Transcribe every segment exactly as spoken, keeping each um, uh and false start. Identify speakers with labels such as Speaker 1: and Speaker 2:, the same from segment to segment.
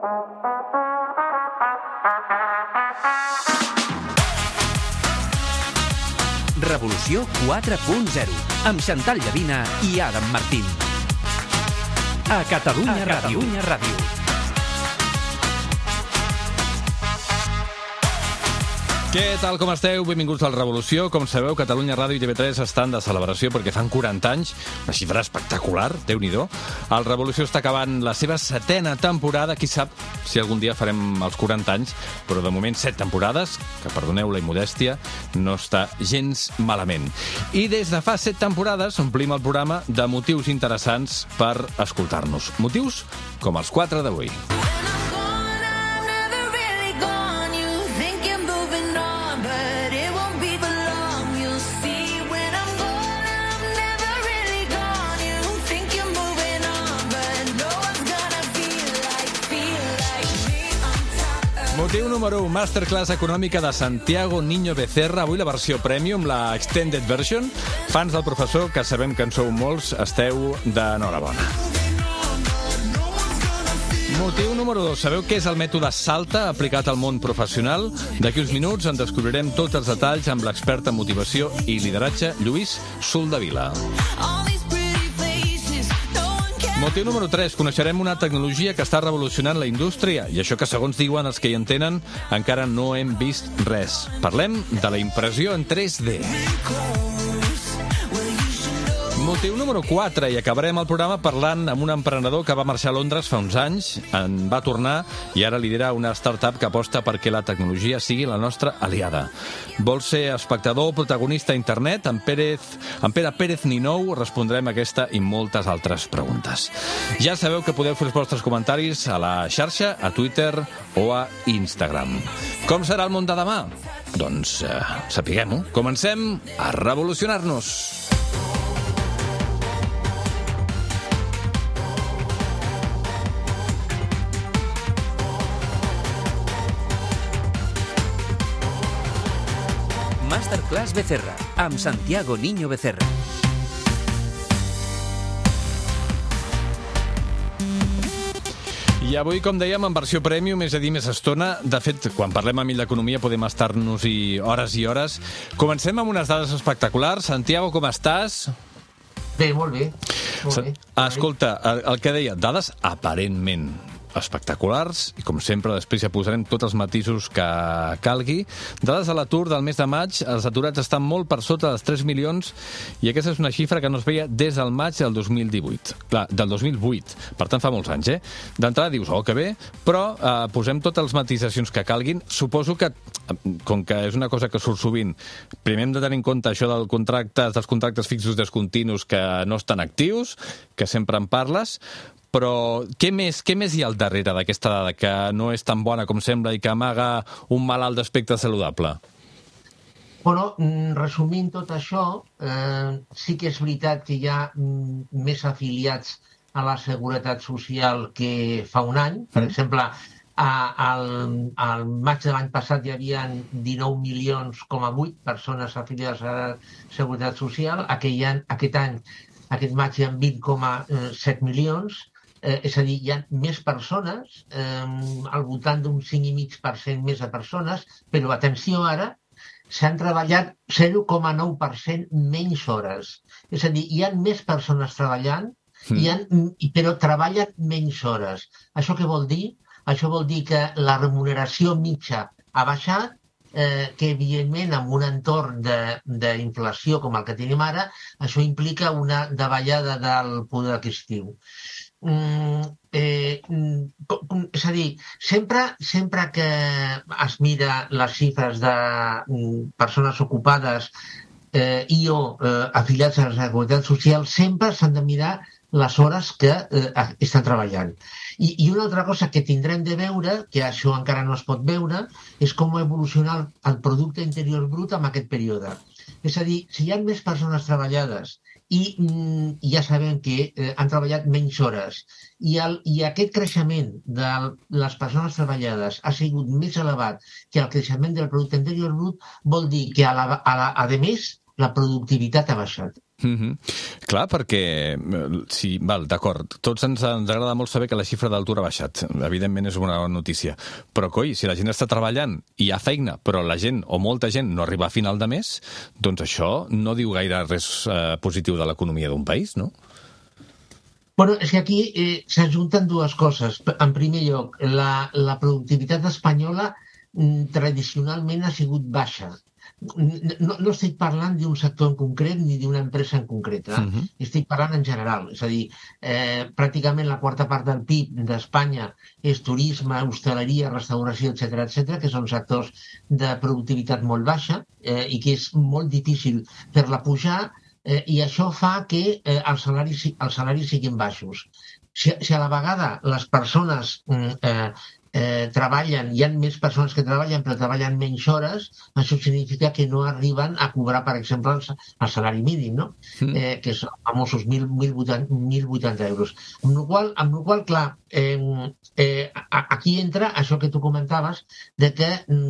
Speaker 1: Revolució quatre punt zero, amb Xantal Llavina i Adam Martín. A Catalunya a Ràdio. Catalunya Ràdio.
Speaker 2: Què tal, com esteu? Benvinguts a la Revolució. Com sabeu, Catalunya Ràdio i T V tres estan de celebració perquè fan quaranta anys, una xifra espectacular, Déu-n'hi-do. El Revolució està acabant la seva setena temporada, qui sap si algun dia farem els quaranta anys, però de moment set temporades, que perdoneu la immodèstia, no està gens malament. I des de fa set temporades omplim el programa de motius interessants per escoltar-nos. Motius com els quatre d'avui. Motiu número u, Masterclass econòmica de Santiago Niño Becerra, avui la versió Premium, la Extended Version. Fans del professor, que sabem que en sou molts, esteu d'enhorabona. Motiu número dos, sabeu què és el mètode SALTA aplicat al món professional? D'aquí uns minuts en descobrirem tots els detalls amb l'expert en motivació i lideratge, Lluís Soldevila. Motiu número tres. Coneixerem una tecnologia que està revolucionant la indústria i això que, segons diuen els que hi entenen, encara no hem vist res. Parlem de la impressió en tres D. Motiu número quatre, i acabarem el programa parlant amb un emprenedor que va marxar a Londres fa uns anys, en va tornar i ara lidera una startup que aposta perquè la tecnologia sigui la nostra aliada. Vol ser espectador o protagonista a internet? En, Pérez, en Pere Pérez Ninou respondrem aquesta i moltes altres preguntes. Ja sabeu que podeu fer els vostres comentaris a la xarxa, a Twitter o a Instagram. Com serà el món de demà? Doncs eh, sapiguem-ho. Comencem a revolucionar-nos.
Speaker 1: Masterclass Becerra, amb Santiago Niño Becerra.
Speaker 2: I avui, com dèiem, en versió Premium, és a dir, més estona. De fet, quan parlem amb ell d'economia podem estar-nos-hi hores i hores. Comencem amb unes dades espectaculars. Santiago, com estàs?
Speaker 3: Bé, molt bé. Molt bé.
Speaker 2: Escolta, el, el que deia, dades aparentment espectaculars, i com sempre després ja posarem tots els matisos que calgui. Dades de l'atur del mes de maig, els aturats estan molt per sota dels tres milions i aquesta és una xifra que no es veia des del maig del dos mil divuit. Clar, del dos mil vuit, per tant fa molts anys, eh? D'entrada dius, oh, que bé, però eh, posem totes les matisacions que calguin. Suposo que, com que és una cosa que surt sovint, primer hem de tenir en compte això del contracte, dels contractes fixos descontinus que no estan actius, que sempre en parles, però què més, què més hi ha al darrere d'aquesta dada que no és tan bona com sembla i que amaga un malalt d'aspecte saludable?
Speaker 3: Bueno, resumint tot això, eh, sí que és veritat que hi ha mm, més afiliats a la Seguretat Social que fa un any. Per mm. exemple, a, al, al maig de l'any passat hi havia dinou milions coma vuit persones afiliades a la Seguretat Social. Aquest any, aquest, any, aquest maig hi ha vint coma set milions. Eh, és a dir, hi ha més persones, eh, al voltant d'un cinc coma cinc per cent més de persones, però atenció ara, s'han treballat zero coma nou per cent menys hores. És a dir, hi ha més persones treballant, mm. hi ha, però treballen menys hores. Això què vol dir? Això vol dir que la remuneració mitja ha baixat, eh, que evidentment en un entorn d'inflació com el que tenim ara, això implica una davallada del poder adquisitiu. Mm, eh, com, és a dir, sempre, sempre que es mira les xifres de mm, persones ocupades eh, i o eh, afiliats a la Seguretat Social, sempre s'han de mirar les hores que eh, estan treballant. I, I una altra cosa que tindrem de veure, que això encara no es pot veure, és com evoluciona el, el producte interior brut en aquest període. És a dir, si hi ha més persones treballades i mm, ja sabem que eh, han treballat menys hores i, el, i aquest creixement de les persones treballades ha sigut més elevat que el creixement del producte interior brut, vol dir que a, la, a, la, a més la productivitat ha baixat.
Speaker 2: Mm-hmm. Clar, perquè, sí, val, d'acord, tots ens, ens agrada molt saber que la xifra d'atur ha baixat, evidentment és una bona notícia, però coi, si la gent està treballant i hi ha feina, però la gent o molta gent no arriba a final de mes, doncs això no diu gaire res eh, positiu de l'economia d'un país, no?
Speaker 3: Bueno, és que aquí eh, s'ajunten dues coses. En primer lloc, la, la productivitat espanyola mm, tradicionalment ha sigut baixa. No, no estic parlant d'un sector en concret ni d'una empresa en concret, eh? Uh-huh. Estic parlant en general. És a dir, eh, pràcticament la quarta part del P I B d'Espanya és turisme, hostaleria, restauració, etcètera, etcètera, que són sectors de productivitat molt baixa eh, i que és molt difícil fer-la pujar, eh, i això fa que eh, els, salaris, els salaris siguin baixos. Si, si a la vegada les persones eh, Eh, treballen, hi ha més persones que treballen però treballen menys hores, això significa que no arriben a cobrar, per exemple, el, el salari mínim, no? Mm. Eh, que són famosos mil vuitanta euros. Amb la qual, amb la qual clar, eh, eh, aquí entra això que tu comentaves, de que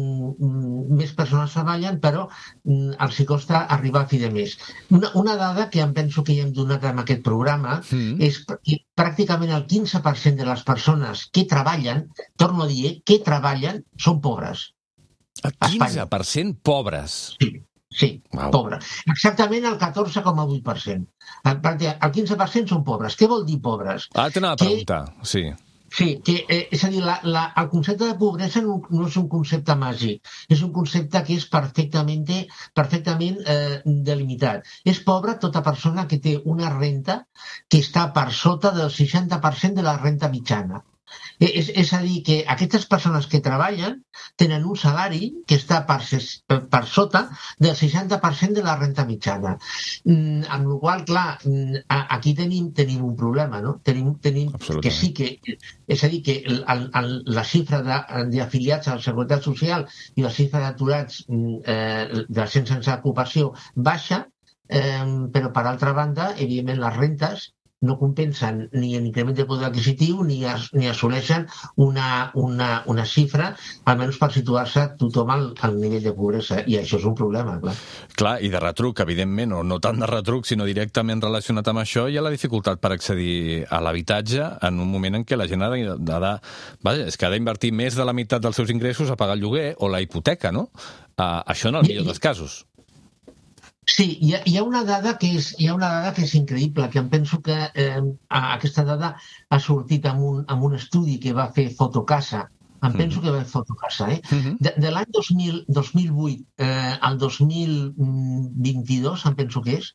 Speaker 3: mm, més persones treballen però mm, els hi costa arribar a fi de mes. Una, una dada que em penso que ja hem donat en aquest programa mm. és que pràcticament el quinze per cent de les persones que treballen, torno a dir, que treballen, són pobres.
Speaker 2: El quinze per cent pobres?
Speaker 3: Sí, sí, wow. Pobres. Exactament el catorze coma vuit per cent. El, el quinze per cent són pobres. Què vol dir pobres?
Speaker 2: Ah, t'anava a preguntar, sí.
Speaker 3: Sí, que, eh, és a dir, la, la, el concepte de pobresa no, no és un concepte màgic, és un concepte que és perfectament, perfectament eh, delimitat. És pobra tota persona que té una renta que està per sota del seixanta per cent de la renta mitjana. És, és a dir, que aquestes persones que treballen tenen un salari que està per, per sota del seixanta per cent de la renta mitjana. Mm, amb la qual cosa, clar, aquí tenim, tenim un problema, no? Tenim, tenim que sí que... És a dir, que el, el, la xifra d'afiliats a la Seguretat Social i la xifra d'aturats eh, de gent sense ocupació baixa, eh, però per altra banda, evidentment, les rentes no compensen ni l'increment de poder adquisitiu ni, as, ni assoleixen una, una, una xifra, almenys per situar-se tothom al, al nivell de pobresa, i això és un problema, clar.
Speaker 2: Clar, i de retruc, evidentment, o no tant de retruc, sinó directament relacionat amb això, hi ha la dificultat per accedir a l'habitatge en un moment en què la gent ha de... de, de vaja, és que ha d'invertir més de la meitat dels seus ingressos a pagar el lloguer o la hipoteca, no? Uh, això en el millor dels casos.
Speaker 3: Sí, hi ha, hi ha una dada que és, hi ha una dada que és increïble, que em penso que eh, aquesta dada ha sortit amb un, amb un estudi que va fer Fotocasa. Em penso mm-hmm. que va fer Fotocasa, eh? Mm-hmm. De, de l'any dos mil vuit eh, al dos mil vint-i-dos, em penso que és,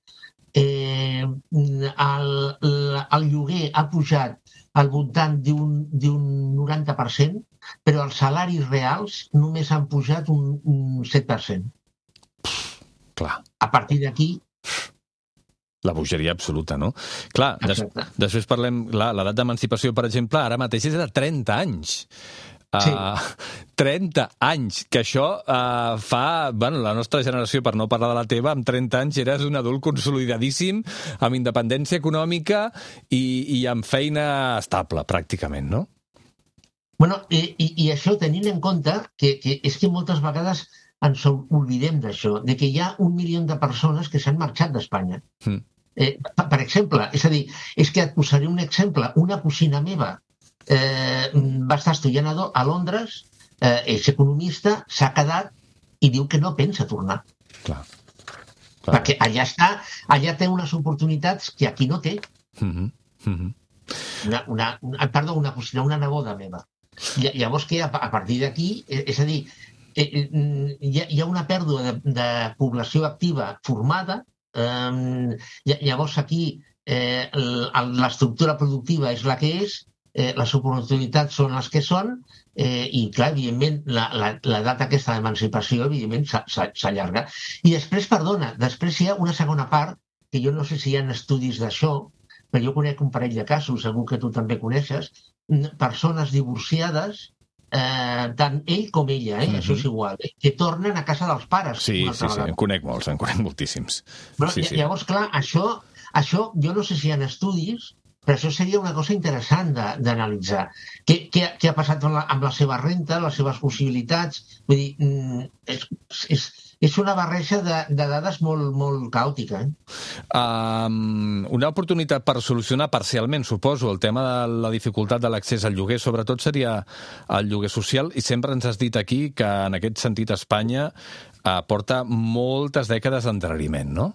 Speaker 3: eh, el, el lloguer ha pujat al voltant d'un noranta per cent, però els salaris reals només han pujat un, un set per cent.
Speaker 2: Clar.
Speaker 3: A partir d'aquí...
Speaker 2: La bogeria absoluta, no? Clar, des, després parlem... L'edat d'emancipació, per exemple, ara mateix és de trenta anys. Sí. Uh, trenta anys, que això uh, fa... Bueno, la nostra generació, per no parlar de la teva, amb trenta anys eres un adult consolidadíssim, amb independència econòmica i, i amb feina estable, pràcticament, no?
Speaker 3: Bueno, i, i, i això tenint en compte que, que és que moltes vegades ens oblidem d'això, de que hi ha un milió de persones que s'han marxat d'Espanya. Mm. Eh, per, per exemple, és a dir, és que et posaré un exemple. Una cosina meva eh, va estar estudiant a, a Londres, eh, és economista, s'ha quedat i diu que no pensa tornar.
Speaker 2: Clar. Clar.
Speaker 3: Perquè allà està, allà té unes oportunitats que aquí no té.
Speaker 2: Mm-hmm. Mm-hmm.
Speaker 3: Una, una, una, perdó, una cosina, una neboda meva. Llavors que a, a partir d'aquí, és a dir, hi ha una pèrdua de, de població activa formada, eh, llavors aquí eh, l'estructura productiva és la que és, eh, les oportunitats són les que són, eh, i clar, evidentment, l'edat aquesta d'emancipació, evidentment, s'allarga. I després, perdona, després hi ha una segona part, que jo no sé si hi ha estudis d'això, però jo conec un parell de casos, segur que tu també coneixes, persones divorciades, Eh, tant ell com ella, eh? Mm-hmm. Això és igual, eh? Que tornen a casa dels pares.
Speaker 2: Sí, sí, sí, en conec molts, en conec moltíssims.
Speaker 3: Però,
Speaker 2: sí, sí.
Speaker 3: Llavors, clar, això, això, jo no sé si hi ha estudis, Però això seria una cosa interessant d'analitzar. Què, què, què ha passat amb la, amb la seva renta, les seves possibilitats? Vull dir, és, és, és una barreja de, de dades molt, molt caòtica. Eh?
Speaker 2: Um, una oportunitat per solucionar parcialment, suposo, el tema de la dificultat de l'accés al lloguer, sobretot seria el lloguer social, i sempre ens has dit aquí que en aquest sentit Espanya uh, porta moltes dècades d'endarreriment, no?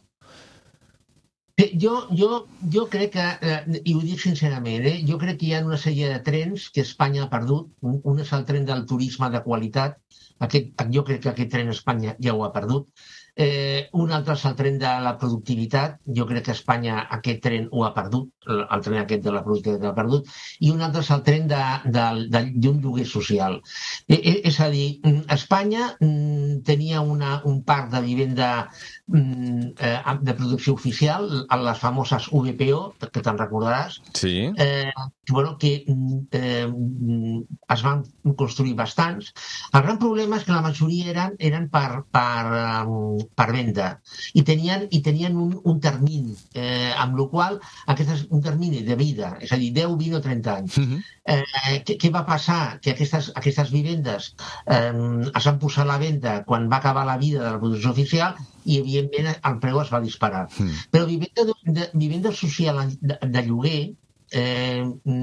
Speaker 3: Jo, jo, jo crec que, eh, i ho dic sincerament, eh, jo crec que hi ha una sèrie de trens que Espanya ha perdut. Un, un és el tren del turisme de qualitat. Aquest, jo crec que aquest tren Espanya ja ho ha perdut. Eh, un altre és el tren de la productivitat. Jo crec que Espanya aquest tren ho ha perdut, el tren aquest de la productivitat l'ha perdut. I un altre és el tren d'un lloguer social. Eh, és a dir, Espanya mm, tenia una, un parc de vivenda mm, eh, de producció oficial, les famoses U B P O, que te'n recordaràs,
Speaker 2: sí.
Speaker 3: eh, bueno, que eh, es van construir bastants. El gran problema és que la majoria eren, eren per, per, um, per venda i tenien, i tenien un, un termini, eh, amb la qual aquestes, un termini de vida, és a dir, deu, vint o trenta anys. Uh-huh. eh, què, què va passar? Que aquestes, aquestes vivendes eh, es van posar a la venda quan va acabar la vida de la producció oficial i, evidentment, el preu es va disparar. Uh-huh. Però vivenda, de, de, vivenda social de, de lloguer Eh,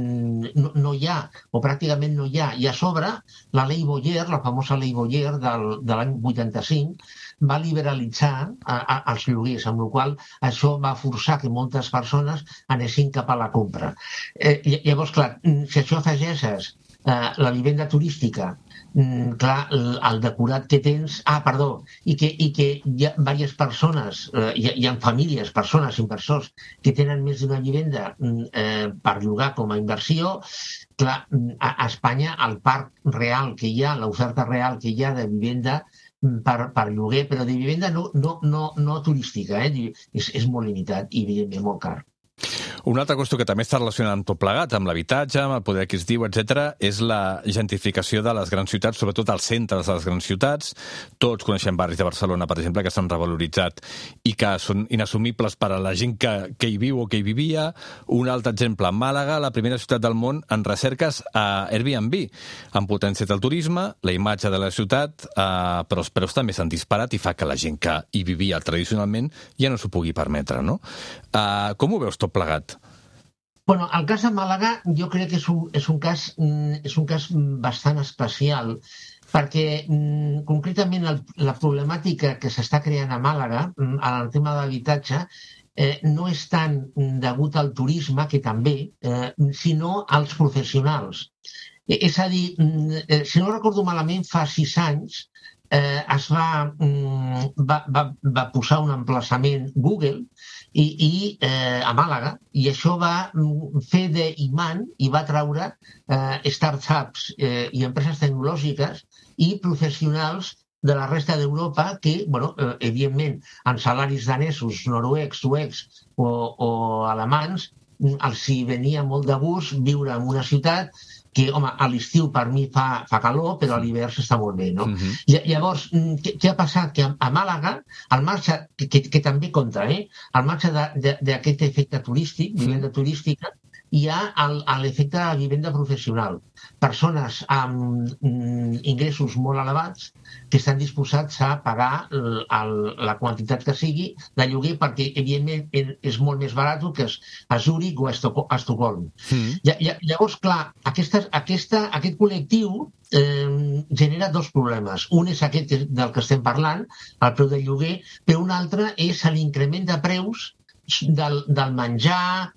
Speaker 3: no, no hi ha, o pràcticament no hi ha. I a sobre, la llei Boyer, la famosa llei Boyer del, de l'any vuitanta-cinc, va liberalitzar a, a, els lloguers, amb la qual això va forçar que moltes persones anessin cap a la compra. Eh, llavors, clar, si això afegeixes eh, la vivenda turística, Mm, clar, el, el decorat que tens... Ah, perdó, i que, i que hi ha diverses persones, eh, hi, hi ha famílies, persones, inversors, que tenen més d'una vivenda eh, per llogar com a inversió. Clar, a, a Espanya el parc real que hi ha, l'oferta real que hi ha de vivenda per, per lloguer, però de vivenda no, no, no, no turística, eh? és, és molt limitat i, evidentment, molt car.
Speaker 2: Una altra qüestió que també està relacionada amb tot plegat, amb l'habitatge, amb el poder adquisitiu, etcètera, és la gentrificació de les grans ciutats, sobretot als centres de les grans ciutats. Tots coneixem barris de Barcelona, per exemple, que s'han revaloritzat i que són inassumibles per a la gent que, que hi viu o que hi vivia. Un altre exemple, Màlaga, la primera ciutat del món en recerques a Airbnb, amb potència del turisme, la imatge de la ciutat, eh, però els preus també s'han disparat i fa que la gent que hi vivia tradicionalment ja no s'ho pugui permetre, no? Eh, com ho veus tot plegat?
Speaker 3: Bueno, el cas de Màlaga jo crec que és un, és un, cas, és un cas bastant especial perquè mm, concretament el, la problemàtica que s'està creant a Màlaga en el tema de l'habitatge eh, no és tant degut al turisme, que també, eh, sinó als professionals. Eh, és a dir, eh, si no recordo malament, fa sis anys eh, es va, mm, va, va, va posar un emplaçament Google i, i eh, a Màlaga, i això va fer d'imant i va traure eh, startups eh, i empreses tecnològiques i professionals de la resta d'Europa que, bueno, eh, evidentment, en salaris danesos, noruecs, suecs o, o alemans, els hi venia molt de gust viure en una ciutat que, home, a l'estiu per mi fa, fa calor, però a l'hivern està molt bé, no? Uh-huh. Llavors, què, què ha passat? Que a, a Màlaga, al marge, que, que, que també compta, eh? Al marge d'aquest efecte turístic, vivenda turística, hi ha l'efecte de la vivenda professional. Persones amb mm, ingressos molt elevats que estan disposats a pagar el, el, la quantitat que sigui de lloguer perquè, evidentment, és molt més barat que a Zúrich o a Estocolm. Mm. Llavors, clar, aquesta, aquesta, aquest col·lectiu eh, genera dos problemes. Un és aquest del que estem parlant, el preu del lloguer, però un altre és l'increment de preus del, del menjar,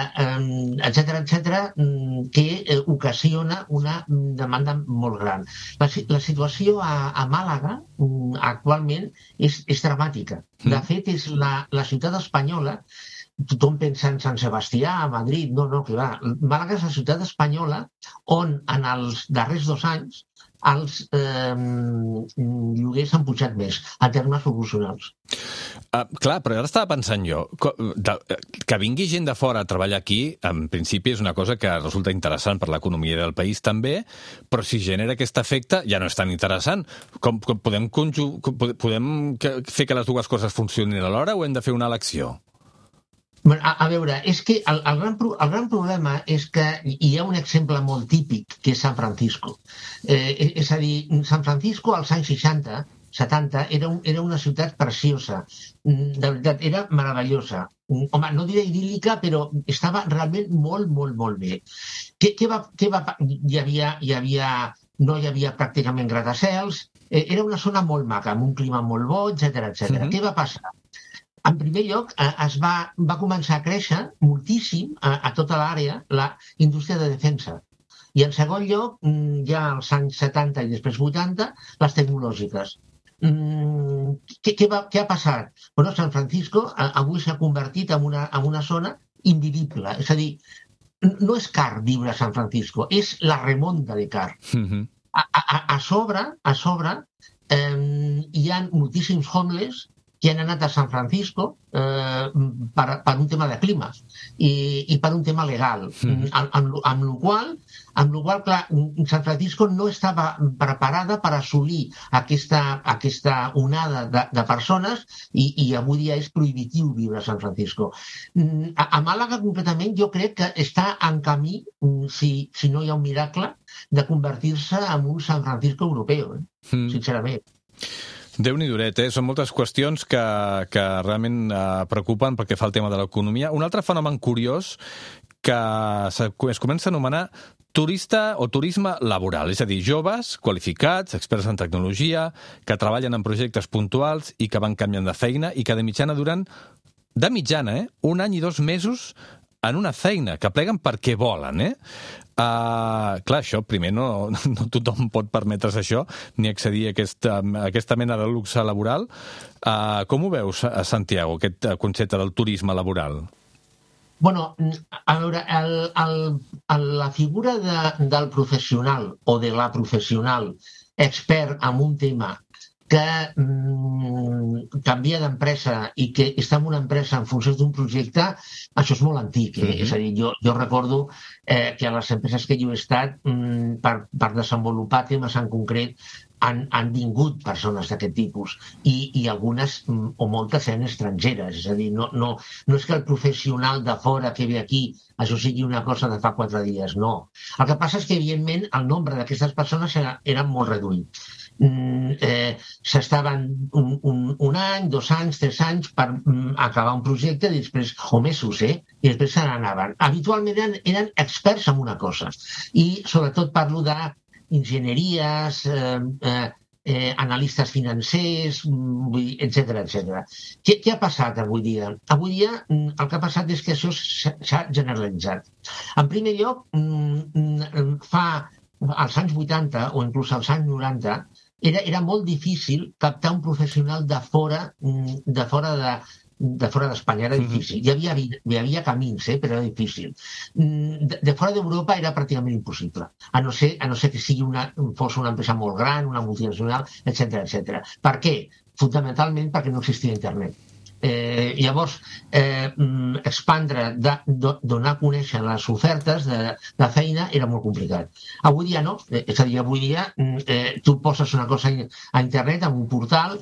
Speaker 3: etcètera, etcètera, que eh, ocasiona una demanda molt gran. La, la situació a, a Màlaga actualment és, és dramàtica. De fet, és la, la ciutat espanyola, tothom pensa en Sant Sebastià, a Madrid, no, no, que va. Màlaga és la ciutat espanyola on en els darrers dos anys els eh, lloguers han pujat més, en termes proporcionals.
Speaker 2: Uh, clar, però ara estava pensant jo, que vingui gent de fora a treballar aquí, en principi és una cosa que resulta interessant per l'economia del país també, però si genera aquest efecte ja no és tan interessant. Com, com podem, conju... podem fer que les dues coses funcionin alhora o hem de fer una elecció?
Speaker 3: Bueno, a, a veure, és que el, el, gran, el gran problema és que hi ha un exemple molt típic, que és San Francisco. Eh, és a dir, San Francisco als anys seixanta, setanta, era, un, era una ciutat preciosa. De veritat, era meravellosa. Home, no diré idíl·lica, però estava realment molt, molt, molt bé. Què, què va, què va, hi havia, hi havia, no hi havia pràcticament gratacels, eh, era una zona molt maca, amb un clima molt bo, etcètera, etcètera. Mm-hmm. Què va passar? En primer lloc, es va, va començar a créixer moltíssim a, a tota l'àrea la indústria de defensa. I en segon lloc, ja als anys setanta i després vuitanta, les tecnològiques. Mm, què, què, va, què ha passat? Bueno, San Francisco avui s'ha convertit en una, en una zona invivible. És a dir, no és car viure a San Francisco, és la remonta de car. Mm-hmm. a, a, a sobre, a sobre eh, hi ha moltíssims homeless que han anat a San Francisco eh, per, per un tema de clima i, i per un tema legal. Mm. Amb, amb, amb la qual, amb la qual, clar, San Francisco no estava preparada per assolir aquesta, aquesta onada de, de persones i, i avui dia és prohibitiu viure a San Francisco. A, a Màlaga, concretament, jo crec que està en camí, si, si no hi ha un miracle, de convertir-se en un San Francisco europeu, eh? mm. sincerament.
Speaker 2: Déu-n'hi-duret, eh? Són moltes qüestions que, que realment eh, preocupen perquè fa el tema de l'economia. Un altre fenomen curiós que es comença a anomenar turista o turisme laboral, és a dir, joves, qualificats, experts en tecnologia, que treballen en projectes puntuals i que van canviant de feina i que de mitjana duren, de mitjana, eh? un any i dos mesos en una feina, que pleguen perquè volen, eh? Uh, clar, això, primer, no, no tothom pot permetre's això, ni accedir a aquesta, a aquesta mena de luxe laboral. Uh, com ho veus, Santiago, aquest concepte del turisme laboral?
Speaker 3: Bueno, a veure, el, el, el, la figura de, del professional o de la professional expert en un tema que mm, canvia d'empresa i que està en una empresa en funció d'un projecte, això és molt antic. Eh? Mm-hmm. És a dir, jo, jo recordo eh, que a les empreses que jo he estat, mm, per, per desenvolupar temes en concret, han, han vingut persones d'aquest tipus i, i algunes mm, o moltes eren estrangeres. És a dir, no, no, no és que el professional de fora que ve aquí això sigui una cosa de fa quatre dies, no. El que passa és que, evidentment, el nombre d'aquestes persones era, era molt reduït. Mm, eh, s'estaven un, un, un any, dos anys, tres anys per mm, acabar un projecte i després, o mesos, eh? I després se n'anaven. Habitualment eren, eren experts en una cosa i sobretot parlo d'enginyeries, eh, eh, eh, analistes financers, etcètera, etcètera. Què, què ha passat avui dia? Avui dia el que ha passat és que això s'ha generalitzat. En primer lloc, fa als anys vuitanta o inclús als anys noranta, Era, era molt difícil captar un professional de fora de fora de, de fora d'Espanya, era difícil. Hi havia, hi havia camins, eh, però era difícil. De, de fora d'Europa era pràcticament impossible, a no ser, a no ser que sigui una, fos una empresa molt gran, una multinacional, etcètera, etcètera. Per què? Fundamentalment perquè no existia internet. Eh, llavors, eh, expandre, de, de, donar a conèixer les ofertes de, de feina era molt complicat. Avui dia no, eh, és a dir, avui dia eh, tu poses una cosa a internet en un portal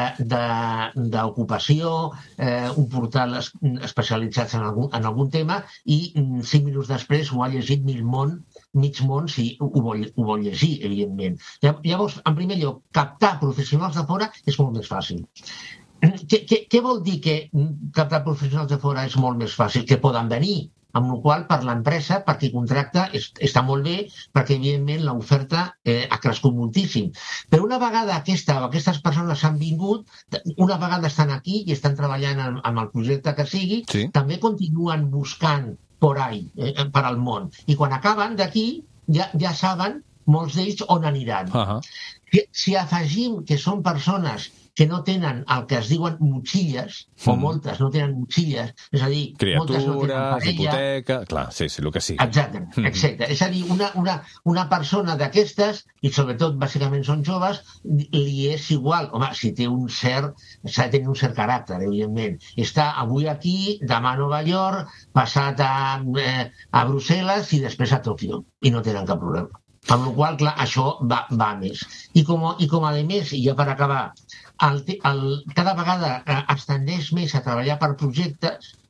Speaker 3: d'ocupació, eh, un portal es, especialitzat en algun, en algun tema i cinc minuts després ho ha llegit mil món, mig món si ho vol, ho vol llegir, evidentment. Llavors, en primer lloc, captar professionals de fora és molt més fàcil. Què, què, què vol dir que captar professionals de fora és molt més fàcil? Que poden venir, amb la qual per l'empresa, per qui contracta, és, està molt bé, perquè evidentment l'oferta eh, ha crescut moltíssim. Però una vegada aquesta, aquestes persones han vingut, una vegada estan aquí i estan treballant amb, amb el projecte que sigui, sí. També continuen buscant por ahí, eh, per al món. I quan acaben d'aquí, ja, ja saben molts d'ells on aniran. Uh-huh. Si, si afegim que són persones que no tenen el que es diuen motxilles, o mm. moltes no tenen motxilles, és a dir,
Speaker 2: criatures,
Speaker 3: moltes no tenen parella...
Speaker 2: hipoteca... Clar, sí, sí, el que sí.
Speaker 3: Exacte, mm. exacte. És a dir, una, una, una persona d'aquestes, i sobretot, bàsicament són joves, li és igual. Home, si té un cert... s'ha de tenir un cert caràcter, evidentment. Està avui aquí, demà a Nova York, passat a, eh, a Brussel·les i després a Tòquio. I no tenen cap problema. Amb la qual cosa, clar, això va, va més. I com, I com a més, i ja per acabar, el, el, cada vegada es tendeix més a treballar per projectes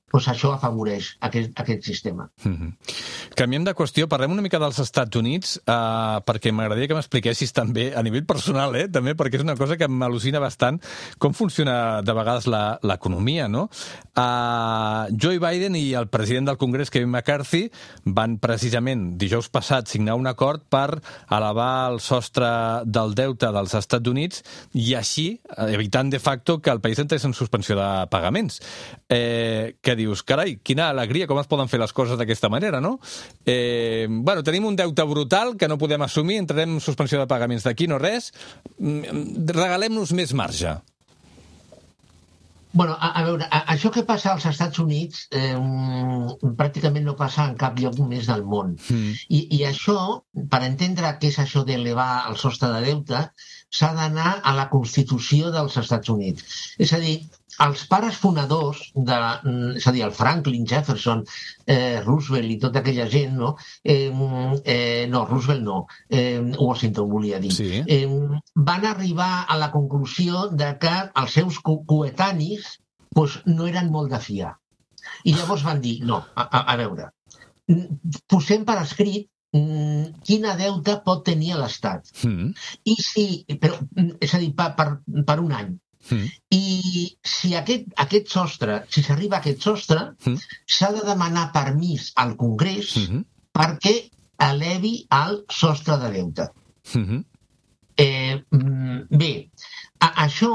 Speaker 3: doncs això afavoreix aquest, aquest sistema.
Speaker 2: Mm-hmm. Canviem de qüestió, parlem una mica dels Estats Units, eh, perquè m'agradaria que m'expliquessis també, a nivell personal, eh, també, perquè és una cosa que m'al·lucina bastant, com funciona de vegades la, l'economia, no? Eh, Joe Biden i el president del Congrés, Kevin McCarthy, van precisament dijous passat signar un acord per elevar el sostre del deute dels Estats Units i així, evitant de facto que el país entrés en suspensió de pagaments. Eh, que dius, carai, quina alegria, com es poden fer les coses d'aquesta manera, no? Eh, bueno, tenim un deute brutal que no podem assumir, entrarem en suspensió de pagaments d'aquí, no res, regalem-nos més marge.
Speaker 3: Bueno, a, a veure, a, això que passa als Estats Units eh, pràcticament no passa en cap lloc més del món. Mm. I, I això, per entendre què és això d'elevar el sostre de deute, s'ha d'anar a la Constitució dels Estats Units. És a dir, els pares fonadors, de, és a dir, el Franklin, Jefferson, eh, Roosevelt i tota aquella gent, no? Eh, eh, no, Roosevelt no, eh, Washington volia dir, sí. eh, van arribar a la conclusió de que els seus co- coetanis pues, no eren molt de fiar. I llavors van dir, no, a, a, a veure, posem per escrit quina deute pot tenir l'Estat. Mm. I si, però, és a dir, per, per, per un any. Mm. I si aquest, aquest sostre, si s'arriba a aquest sostre, mm. s'ha de demanar permís al Congrés mm-hmm. perquè elevi el sostre de deute. Mm-hmm. Eh, bé, a, això,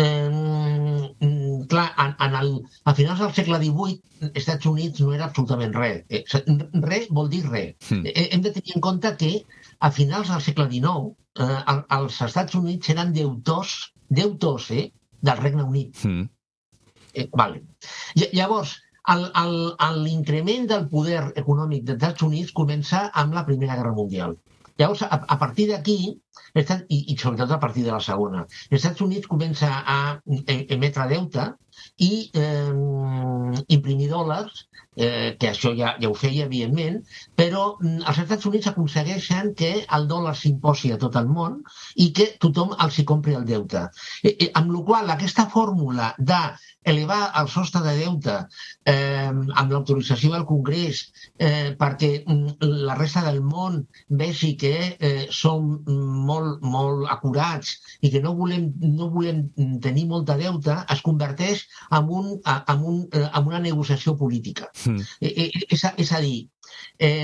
Speaker 3: eh, clar, en, en el, a finals del segle divuit, Estats Units no era absolutament res. Eh, res vol dir res. Mm. Eh, hem de tenir en compte que a finals del segle dinou eh, els Estats Units eren deutors, deutors eh, del Regne Unit. Mm. Eh, vale. Llavors, el, el, l'increment del poder econòmic dels Estats Units comença amb la Primera Guerra Mundial. Llavors, a, a partir d'aquí, i, i sobretot a partir de la segona, els Estats Units comença a emetre deute i eh, imprimir dòlars, eh, que això ja, ja ho feia, evidentment, però els Estats Units aconsegueixen que el dòlar s'imposi a tot el món i que tothom els hi compri el deute. Eh, eh, amb la qual cosa, aquesta fórmula de elevar el sostre de deute eh, amb l'autorització del Congrés eh, perquè la resta del món vegi que eh, som molt, molt acurats i que no volem, no volem tenir molta deute, es converteix en, un, en, un, en una negociació política. Mm. Eh, és, a, és a dir, eh,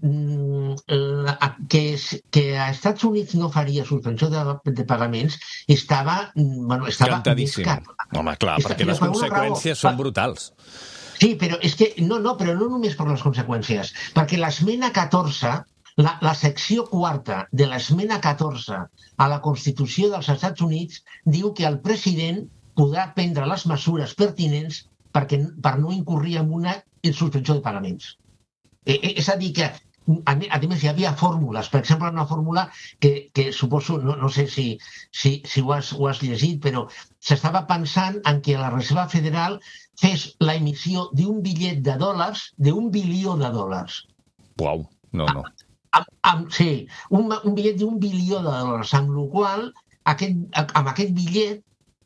Speaker 3: que, que a Estats Units no faria suspensió de, de pagaments estava, bueno, estava més car.
Speaker 2: Home, clar, perquè les conseqüències són brutals.
Speaker 3: Sí, però és que no, no, però no només per les conseqüències, perquè l'esmena catorze, la, la secció quarta de l'esmena catorze a la Constitució dels Estats Units diu que el president podrà prendre les mesures pertinents perquè, per no incurrir en una suspensió de pagaments. Eh, eh, és a dir que a més, hi havia fórmules, per exemple, una fórmula que, que suposo, no, no sé si, si, si ho, has, ho has llegit, però s'estava pensant en que la Reserva Federal fes la emissió d'un bitllet de dòlars d'un bilió de dòlars.
Speaker 2: Uau, no, no.
Speaker 3: Amb, amb, sí, un, un bitllet d'un bilió de dòlars, amb la qual aquest, amb aquest bitllet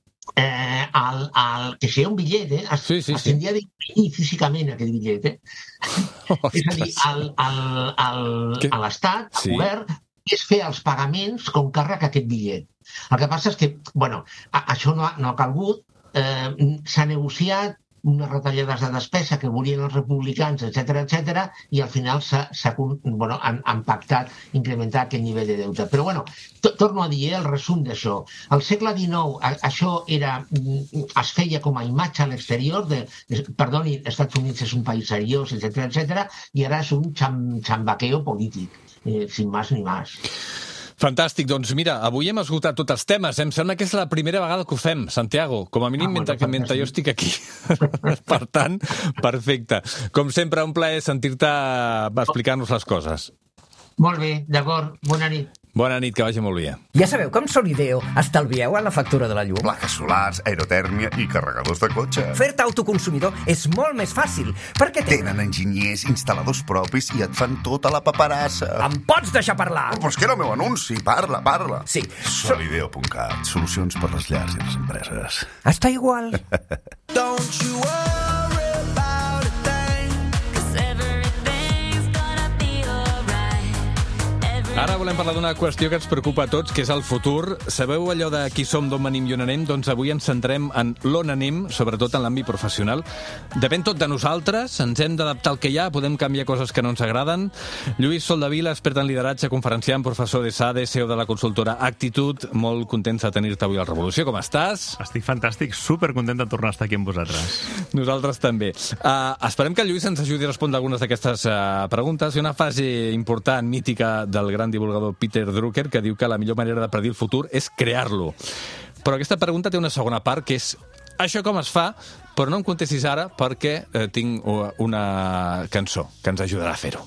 Speaker 3: Eh, el, el, que sigui un bitllet, eh? es, sí, sí, es tindria sí. d'imprimir físicament aquest bitllet. Eh? Oh, és a dir, el, el, el, a l'Estat, al sí. govern, és fer els pagaments com càrrec aquest bitllet. El que passa és que, bueno, a, això no ha, no ha calgut, eh, s'ha negociat unes retallades de despesa que volien els republicans, etcètera, etcètera, i al final s'ha, s'ha, bueno, han, han pactat incrementar aquest nivell de deute. Però, bueno, to, torno a dir, eh, el resum d'això. Al segle dinou, a, això era, es feia com a imatge a l'exterior, de, de, perdoni, els Estats Units és un país seriós, etcètera, etcètera, i ara és un xam, xambaqueo polític, eh, sin más ni más.
Speaker 2: Fantàstic, doncs mira, avui hem esgotat tots els temes. Em sembla que és la primera vegada que ho fem, Santiago, com a mínim ah, mentre, bueno, mentre jo estic aquí. Per tant, perfecte. Com sempre, un plaer sentir-te explicar-nos les coses.
Speaker 3: Molt bé, d'acord. Bona nit.
Speaker 2: Bona nit, que vagi molt bé.
Speaker 4: Ja sabeu que amb Solideo estalvieu en la factura de la llum.
Speaker 5: Plaques solars, aerotèrmia i carregadors de cotxe.
Speaker 4: Fer-te autoconsumidor és molt més fàcil, perquè tenen...
Speaker 5: Tenen enginyers, instal·ladors propis i et fan tota la paperassa.
Speaker 4: Em pots deixar parlar?
Speaker 5: Oh, però és que era el meu anunci. Parla, parla.
Speaker 4: Sí.
Speaker 5: Solideo punt cat. Solucions per les llars i les empreses.
Speaker 4: Està igual.
Speaker 6: Don't you worry about
Speaker 2: Ara volem parlar d'una qüestió que ens preocupa a tots, que és el futur. Sabeu allò de qui som, d'on venim i on anem? Doncs avui ens centrem en l'on anem, sobretot en l'àmbit professional. Depèn tot de nosaltres, ens hem d'adaptar al que hi ha, podem canviar coses que no ens agraden. Lluís Soldevila, expert en lideratge, conferenciant, professor de SADE, C E O de la consultora Actitud. Molt contents de tenir-te avui a la Revolució. Com estàs?
Speaker 6: Estic fantàstic, supercontent de tornar a estar aquí amb vosaltres.
Speaker 2: Nosaltres també. Uh, esperem que el Lluís ens ajudi a respondre algunes d'aquestes uh, preguntes. Hi ha una frase important, mítica, del gran divulgador Peter Drucker, que diu que la millor manera de predir el futur és crear-lo. Però aquesta pregunta té una segona part, que és això com es fa, però no em contestis ara perquè eh, tinc una cançó que ens ajudarà a fer-ho.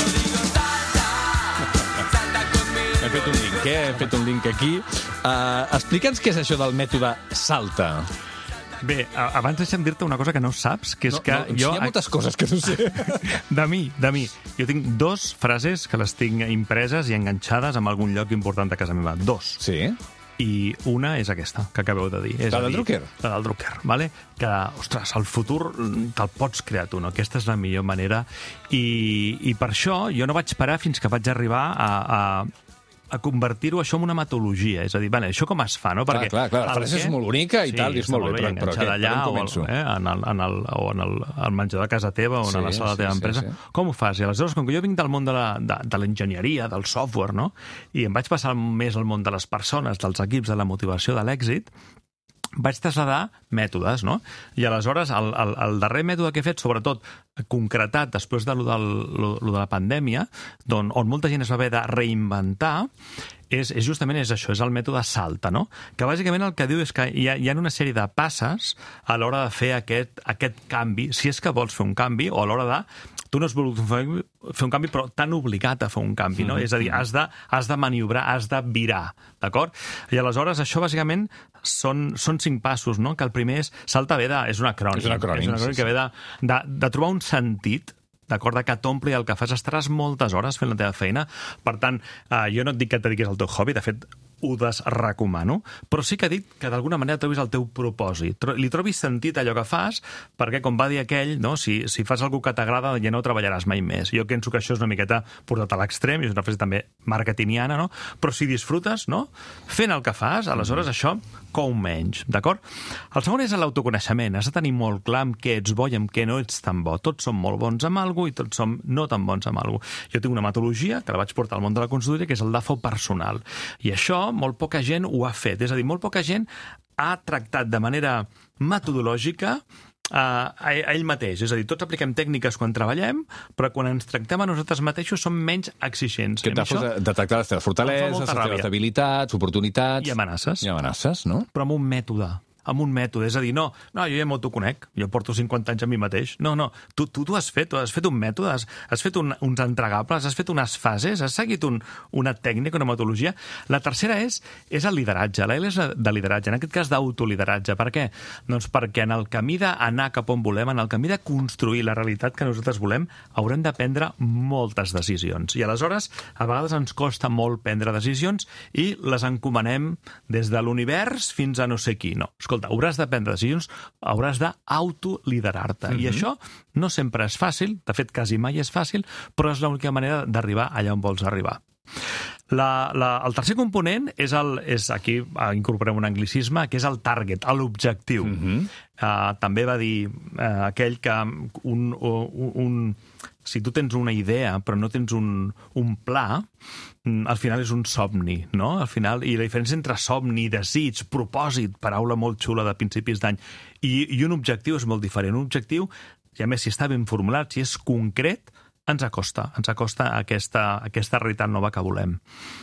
Speaker 2: Hem fet un link, eh? Hem fet un link aquí. Uh, Explica'ns què és això del mètode Salta.
Speaker 6: Bé, abans deixa'm dir-te una cosa que no saps, que és
Speaker 2: no,
Speaker 6: que
Speaker 2: no,
Speaker 6: jo...
Speaker 2: Hi ha moltes coses que no sé.
Speaker 6: De mi, de mi. Jo tinc dos frases que les tinc impreses i enganxades en algun lloc important de casa meva. Dos.
Speaker 2: Sí?
Speaker 6: I una és aquesta, que acabeu de dir. És
Speaker 2: la del Drucker?
Speaker 6: La del Drucker, vale? Que, ostres, el futur te'l pots crear tu, no? Aquesta és la millor manera. I, i per això jo no vaig parar fins que vaig arribar a... a a convertir-ho això en una metodologia. És a dir, vale, això com es fa, no?
Speaker 2: Perquè clar, clar, la frase és molt bonica i
Speaker 6: sí,
Speaker 2: tal, i és molt bé, però, però què?
Speaker 6: Allà,
Speaker 2: Com començo?
Speaker 6: O, eh, en el, en el, o en el, el menjador de casa teva o en
Speaker 2: sí,
Speaker 6: la sala de la teva
Speaker 2: sí,
Speaker 6: empresa.
Speaker 2: Sí, sí.
Speaker 6: Com ho fas? I aleshores, com que jo vinc del món de la, de, de l'enginyeria, del software, no? I em vaig passar més al món de les persones, dels equips, de la motivació, de l'èxit, vaig traslladar mètodes, no? I aleshores, el, el, el darrer mètode que he fet, sobretot concretat després de lo, del, lo, lo de la pandèmia, on, on molta gent es va haver de reinventar, és, és justament és això, és el mètode Salta, no? Que bàsicament el que diu és que hi ha, hi ha una sèrie de passes a l'hora de fer aquest, aquest canvi, si és que vols fer un canvi, o a l'hora de... Tu no has volgut fer, fer un canvi, però t'han obligat a fer un canvi, no? Mm-hmm. És a dir, has de, has de maniobrar, has de virar, d'acord? I aleshores això bàsicament són, són cinc passos, no? Que el primer és... Salta ve de... És un acrònim.
Speaker 2: És un acrònim,
Speaker 6: és un acrònim
Speaker 2: sí,
Speaker 6: que ve de, de, de trobar un sentit, d'acord, que t'ompli el que fas. Estaràs moltes hores fent la teva feina. Per tant, eh, jo no et dic que et dediquis al teu hobby, de fet, ho desrecomano, però sí que dic que d'alguna manera trobis el teu propòsit. Li trobis sentit allò que fas, perquè, com va dir aquell, no? si, si fas alguna que t'agrada, ja no treballaràs mai més. Jo penso que això és una miqueta portat a l'extrem, i és una frase també marketingiana, no? Però si disfrutes, no? Fent el que fas, aleshores això cou menys, d'acord? El segon és l'autoconeixement. Has de tenir molt clar amb què ets bo i amb què no ets tan bo. Tots som molt bons amb alguna cosa i tots som no tan bons amb alguna cosa. Jo tinc una metodologia que la vaig portar al món de la consultoria, que és el D A F O personal. I això molt poca gent ho ha fet. És a dir, molt poca gent ha tractat de manera metodològica Uh, a, a ell mateix. És a dir, tots apliquem tècniques quan treballem, però quan ens tractem a nosaltres mateixos som menys exigents.
Speaker 2: Que t'ha de detectar les teves fortaleses, les teves habilitats, oportunitats...
Speaker 6: I amenaces.
Speaker 2: I amenaces, no?
Speaker 6: Però amb un mètode. amb un mètode, és a dir, no, no, jo ja m'autoconec, jo porto cinquanta anys a mi mateix. No, no, tu, tu, tu has fet, tu has fet un mètode, has, has fet un, uns entregables, has fet unes fases, has seguit un, una tècnica, una metodologia. La tercera és, és el lideratge, la L és de lideratge, en aquest cas d'autolideratge. Per què? Doncs perquè en el camí d'anar cap on volem, en el camí de construir la realitat que nosaltres volem, haurem de prendre moltes decisions. I aleshores, a vegades ens costa molt prendre decisions i les encomanem des de l'univers fins a no sé qui. No, escolta, hauràs de prendre decisions, hauràs d'autoliderar-te. Mm-hmm. I això no sempre és fàcil, de fet, quasi mai és fàcil, però és l'única manera d'arribar allà on vols arribar. La, la, el tercer component és, el, és aquí incorporem un anglicisme, que és el target, l'objectiu. Mm-hmm. uh, també va dir uh, aquell que un, un, un, si tu tens una idea però no tens un, un pla, al final és un somni, no? Al final, i la diferència entre somni, desig, propòsit, paraula molt xula de principis d'any, i, i un objectiu és molt diferent. Un objectiu, i a més si està ben formulat, si és concret, ens acosta, ens acosta a aquesta, a aquesta realitat nova que volem.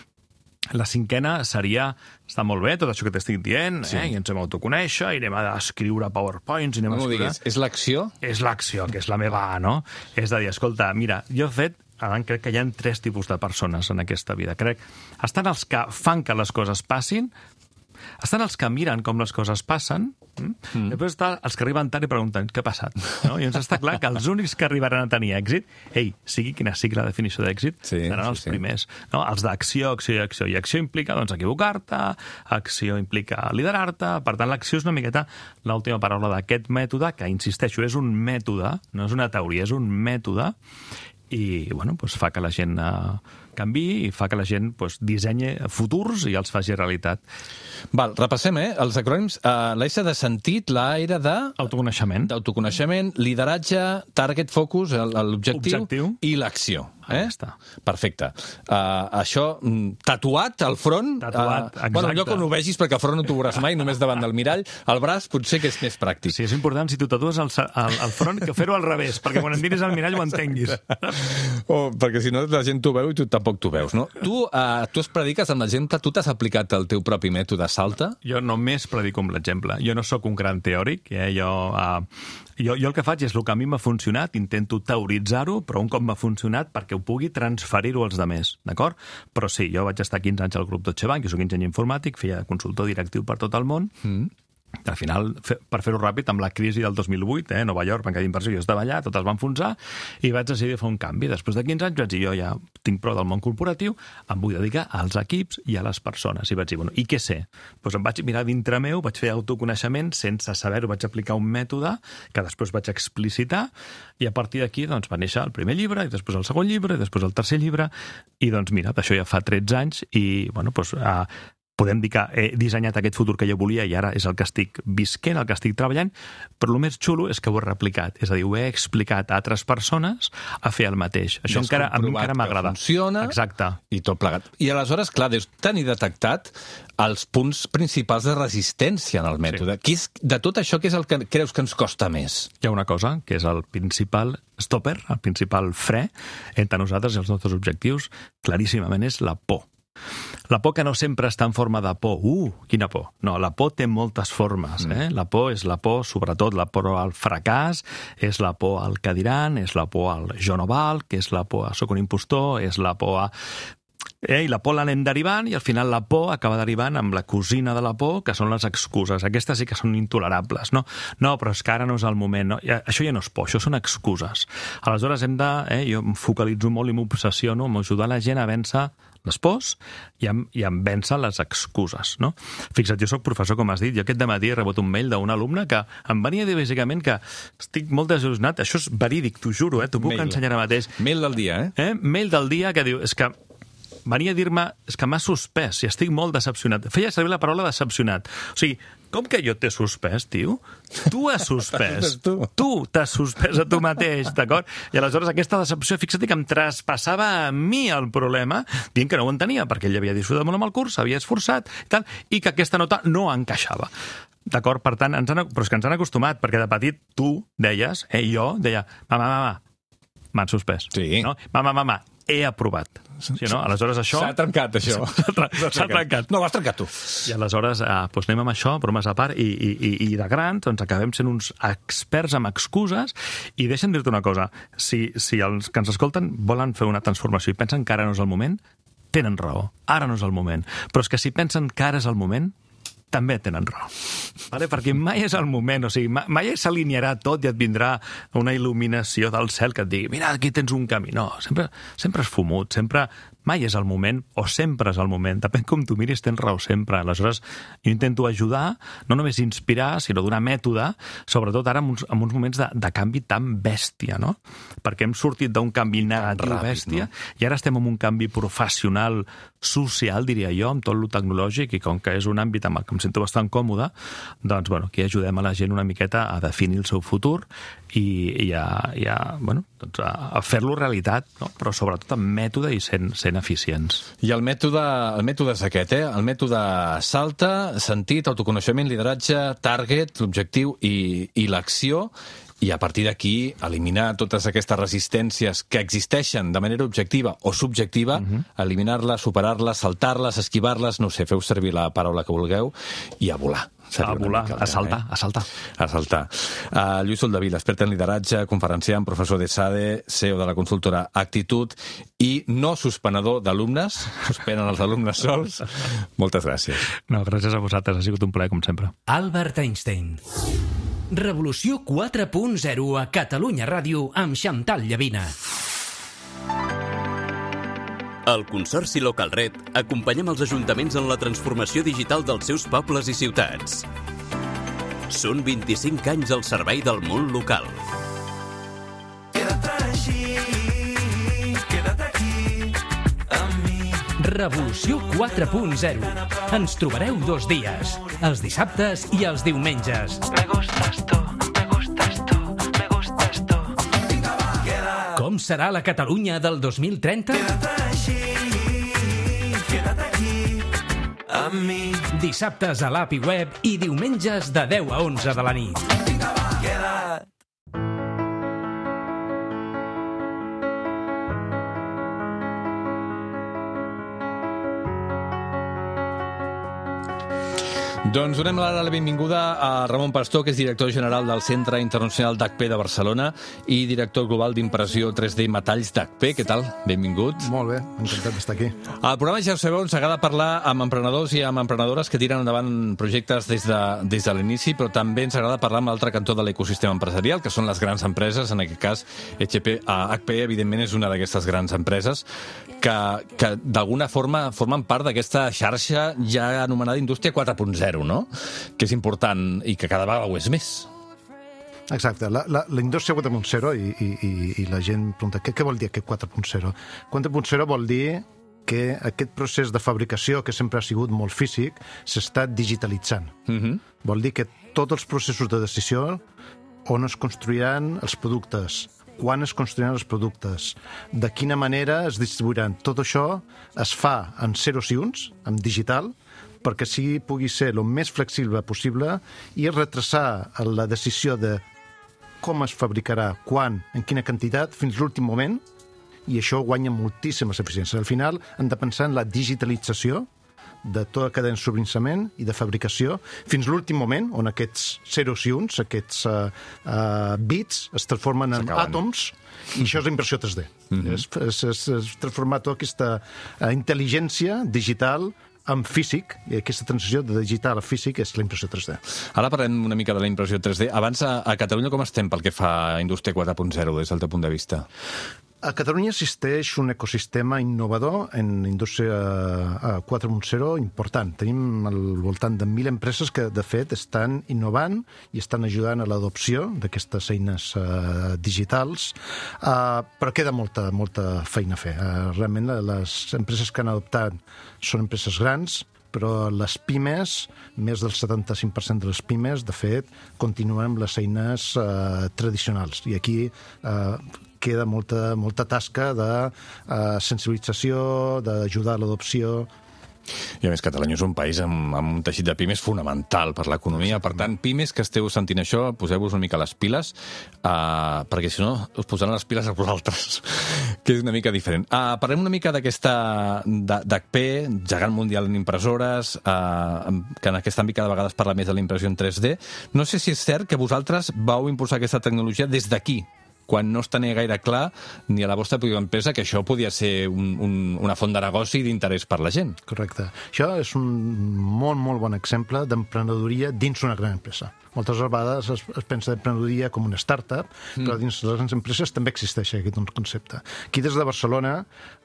Speaker 6: La cinquena seria, està molt bé, tot això que t'estic dient, sí. eh? I ens hem d'autoconèixer, i anem a escriure PowerPoints, i anem
Speaker 2: no
Speaker 6: a escriure...
Speaker 2: Diguis, és l'acció?
Speaker 6: És l'acció, que és la meva A, no? És a dir, escolta, mira, jo he fet, crec que hi ha tres tipus de persones en aquesta vida. Crec, estan els que fan que les coses passin, estan els que miren com les coses passen, mm. després estan els que arriben tard i pregunten què ha passat. No? I ens està clar que els únics que arribaran a tenir èxit, ei, sigui quina sigui la definició d'èxit, sí, seran els sí, primers. Sí. No? Els d'acció, acció i acció. I acció implica doncs, equivocar-te, acció implica liderar-te, per tant l'acció és una miqueta l'última paraula d'aquest mètode, que insisteixo, és un mètode, no és una teoria, és un mètode, i bueno, doncs fa que la gent eh, canviï i fa que la gent doncs, dissenya futurs i els faci realitat.
Speaker 2: Val, repassem, eh? Els acrònims. Uh, la S de sentit, la era de...
Speaker 6: Autoconeixement.
Speaker 2: D'autoconeixement, lideratge, target focus, l'objectiu,
Speaker 6: Objectiu.
Speaker 2: I l'acció.
Speaker 6: Ah,
Speaker 2: Eh?
Speaker 6: ja està.
Speaker 2: Perfecte. Uh, això, tatuat al front...
Speaker 6: Tatuat,
Speaker 2: uh, bueno, allò que no ho vegis, perquè al front no t'ho veuràs mai, només davant del mirall. Al braç potser que és més pràctic.
Speaker 6: Sí, és important, si tu tatues al, al, al front, que fer-ho al revés, perquè quan et miris al mirall ho entenguis.
Speaker 2: Oh, perquè si no la gent t'ho veu i tu tampoc t'ho veus, no? Tu, uh, tu es prediques amb l'exemple, tu t'has aplicat el teu propi mètode Salta?
Speaker 6: Jo només predico amb l'exemple. Jo no sóc un gran teòric, eh? jo, uh, jo, jo el que faig és el que a mi m'ha funcionat, intento teoritzar-ho, però un cop m'ha funcionat perquè ho pugui transferir-ho als demés, d'acord? Però sí, jo vaig estar quinze anys al grup Deutsche Bank, jo soc enginyer informàtic, feia consultor directiu per tot el món, mm. Al final, per fer-ho ràpid, amb la crisi del dos mil vuit, eh, Nova York, banca d'inversió, jo estava allà, tot es va enfonsar, i vaig decidir fer un canvi. Després de quinze anys vaig dir, jo ja tinc prou del món corporatiu, em vull dedicar als equips i a les persones. I vaig dir, bueno, i què sé? Doncs em vaig mirar dintre meu, vaig fer autoconeixement, sense saber-ho vaig aplicar un mètode que després vaig explicitar, i a partir d'aquí doncs, va néixer el primer llibre, i després el segon llibre, i després el tercer llibre, i doncs mira, d'això ja fa tretze anys, i bueno, doncs... Eh, podem dir que he dissenyat aquest futur que jo volia i ara és el que estic visquent, el que estic treballant, però el més xulo és que ho he replicat, és a dir, ho he explicat a altres persones a fer el mateix. Això encara, a mi encara m'agrada.
Speaker 2: Funciona.
Speaker 6: Exacte.
Speaker 2: I tot plegat. I aleshores, clar, deus tenir detectat els punts principals de resistència en el mètode. Sí. És, de tot això, què és el que creus que ens costa més?
Speaker 6: Hi ha una cosa, que és el principal stopper, el principal fre entre nosaltres i els nostres objectius, claríssimament és la por. La por que no sempre està en forma de por. Uh, quina por. No, la por té moltes formes. Eh? La por és la por, sobretot la por al fracàs, és la por al que diran, és la por al jo no valc, és la por a soc un impostor, és la por a... Eh, I la por l'anem derivant i al final la por acaba derivant amb la cosina de la por, que són les excuses. Aquestes sí que són intolerables, no? No, però és que ara no és el moment. No? Ja, això ja no és por, això són excuses. Aleshores hem de... Eh, jo em focalitzo molt i m'obsessiono amb ajudar la gent a vèncer les pors i em, i em vèncer les excuses, no? Fixa't, jo soc professor, com has dit, jo aquest dematí he rebut un mail d'un alumne que em venia a dir bàsicament que estic molt desil·lusionat, això és verídic, t'ho juro, eh? T'ho puc
Speaker 2: Mail.
Speaker 6: ensenyar ara mateix.
Speaker 2: Mail del dia, eh?
Speaker 6: eh? Mail del dia que diu, és que venia a dir-me, és que m'ha suspès i estic molt decepcionat. Feia servir la paraula decepcionat. O sigui, com que jo t'he suspès, tio? Tu has suspès.
Speaker 2: tu.
Speaker 6: Tu t'has suspès a tu mateix, d'acord? I aleshores aquesta decepció, fixa't que em traspassava a mi el problema, dient que no ho entenia, perquè ell havia disfrutat molt amb el curs, s'havia esforçat, i tal, i que aquesta nota no encaixava. D'acord? Per tant, ens han, però és que ens han acostumat, perquè de petit tu deies, eh, jo deia, mama, mama, m'han suspès.
Speaker 2: Sí.
Speaker 6: No? Mama, mama, he aprovat. Sí, no? Aleshores això...
Speaker 2: S'ha trencat, això.
Speaker 6: S'ha trencat.
Speaker 2: No, l'has trencat tu.
Speaker 6: I aleshores eh, doncs anem amb això, bromes a part, i, i, i de grans doncs acabem sent uns experts amb excuses, i deixa'm dir-te una cosa, si, si els que ens escolten volen fer una transformació i pensen que ara no és el moment, tenen raó, ara no és el moment. Però és que si pensen que ara és el moment, també tenen raó. Vale? Perquè mai és el moment, o sigui, mai s'alinearà tot i et vindrà una il·luminació del cel que et digui, mira, aquí tens un camí. No, sempre, sempre és fumut, sempre... Mai és el moment, o sempre és el moment. Depèn com tu miris, tens raó sempre. Aleshores, jo intento ajudar, no només inspirar, sinó donar mètode, sobretot ara en uns, en uns moments de, de canvi tan bèstia, no? Perquè hem sortit d'un canvi negatiu ràpid, bèstia, no? I ara estem en un canvi professional, social, diria jo, amb tot lo tecnològic, i com que és un àmbit amb el que em sento bastant còmode, doncs, bueno, aquí ajudem a la gent una miqueta a definir el seu futur i, i, a, i a, bueno, doncs a, a fer-lo realitat, no? Però sobretot amb mètode i sent, sent eficients.
Speaker 2: I el mètode, el mètode és aquest, eh? El mètode Salta, sentit, autoconeixement, lideratge, target, l'objectiu i, i l'acció, i a partir d'aquí eliminar totes aquestes resistències que existeixen de manera objectiva o subjectiva, uh-huh. eliminar-les, superar-les, saltar-les, esquivar-les, no sé, feu servir la paraula que vulgueu, i a volar.
Speaker 6: A volar, a saltar,
Speaker 2: eh?
Speaker 6: a saltar.
Speaker 2: A saltar. Uh, Lluís Soldevila, expert en lideratge, conferenciant, professor de SADE, C E O de la consultora Actitud i no suspenedor d'alumnes, suspenen els alumnes sols. Moltes gràcies.
Speaker 6: No, gràcies a vosaltres, ha sigut un plaer, com sempre.
Speaker 1: Albert Einstein. Revolució quatre punt zero a Catalunya Ràdio amb Xantal Llavina.
Speaker 7: Al Consorci Localred acompanyem els ajuntaments en la transformació digital dels seus pobles i ciutats. Són vint-i-cinc anys al servei del món local.
Speaker 8: Queda't així, queda't aquí, amb
Speaker 1: Revolució quatre punt zero. Ens trobareu dos dies, els dissabtes i els diumenges.
Speaker 8: Me gustas tú, me gustas tú, me gustas tú.
Speaker 1: Com serà la Catalunya del dos mil trenta?
Speaker 8: A mi.
Speaker 1: Dissabtes a l'app i web i diumenges de deu a onze de la nit.
Speaker 8: Queda't.
Speaker 2: Doncs donem ara la benvinguda a Ramon Pastor, que és director general del Centre Internacional d'H P de Barcelona i director global d'impressió tres D Metalls d'H P. Què tal? Benvingut.
Speaker 9: Molt bé, encantat d'estar aquí.
Speaker 2: Al programa, ja ho sabeu, ens agrada parlar amb emprenedors i amb emprenedores que tiren endavant projectes des de, des de l'inici, però també ens agrada parlar amb l'altre cantó de l'ecosistema empresarial, que són les grans empreses. En aquest cas, H P, H P evidentment, és una d'aquestes grans empreses que, que d'alguna forma formen part d'aquesta xarxa ja anomenada Indústria quatre punt zero, no? Que és important i que cada vegada ho és més.
Speaker 9: Exacte. La, la, la indústria quatre punt zero, i, i, i la gent pregunta, què, què vol dir aquest quatre punt zero? quatre punt zero vol dir que aquest procés de fabricació, que sempre ha sigut molt físic, s'està digitalitzant. Uh-huh. Vol dir que tots els processos de decisió, on es construiran els productes, quan es construiran els productes, de quina manera es distribuiran, tot això es fa en zeros i uns, en digital, perquè sigui pugui ser el més flexible possible i retrasar la decisió de com es fabricarà, quan, en quina quantitat, fins l'últim moment, i això guanya moltíssimes eficiències. Al final, hem de pensar en la digitalització de tota la cadena de subministrament i de fabricació, fins l'últim moment, on aquests zeros i uns, aquests uh, uh, bits, es transformen en àtoms, i això és impressió tres D. Mm-hmm. És, és, és, és transformar tota aquesta uh, intel·ligència digital en físic, i aquesta transició de digital a físic és la impressió tres D.
Speaker 2: Ara parlem una mica de la impressió tres D. Abans, a, a Catalunya com estem pel que fa a Indústria quatre punt zero des del teu punt de vista?
Speaker 9: A Catalunya existeix un ecosistema innovador en indústria quatre punt zero important. Tenim al voltant de mil empreses que, de fet, estan innovant i estan ajudant a l'adopció d'aquestes eines uh, digitals, uh, però queda molta, molta feina a fer. Uh, realment, les empreses que han adoptat són empreses grans, però les pimes, més del setanta-cinc per cent de les pimes, de fet, continuen amb les eines uh, tradicionals. I aquí uh, queda molta, molta tasca de uh, sensibilització, d'ajudar a l'adopció.
Speaker 2: I a més, Catalunya és un país amb, amb un teixit de pimes fonamental per l'economia. Per tant, pimes que esteu sentint això, poseu-vos una mica les piles, uh, perquè si no us posaran les piles a vosaltres, que és una mica diferent. Uh, parlem una mica d'aquesta d'H P, gegant mundial en impressores, uh, que en aquest àmbit cada vegada es parla més de la impressió en tres D. No sé si és cert que vosaltres vau impulsar aquesta tecnologia des d'aquí, quan no es tenia gaire clar ni a la vostra propia empresa que això podia ser un, un, una font de negoci i d'interès per la gent.
Speaker 9: Correcte. Això és un molt, molt bon exemple d'emprenedoria dins una gran empresa. Moltes vegades es, es pensa d'emprenedoria com una startup, mm. però dins les grans empreses també existeix aquest concepte. Aquí des de Barcelona,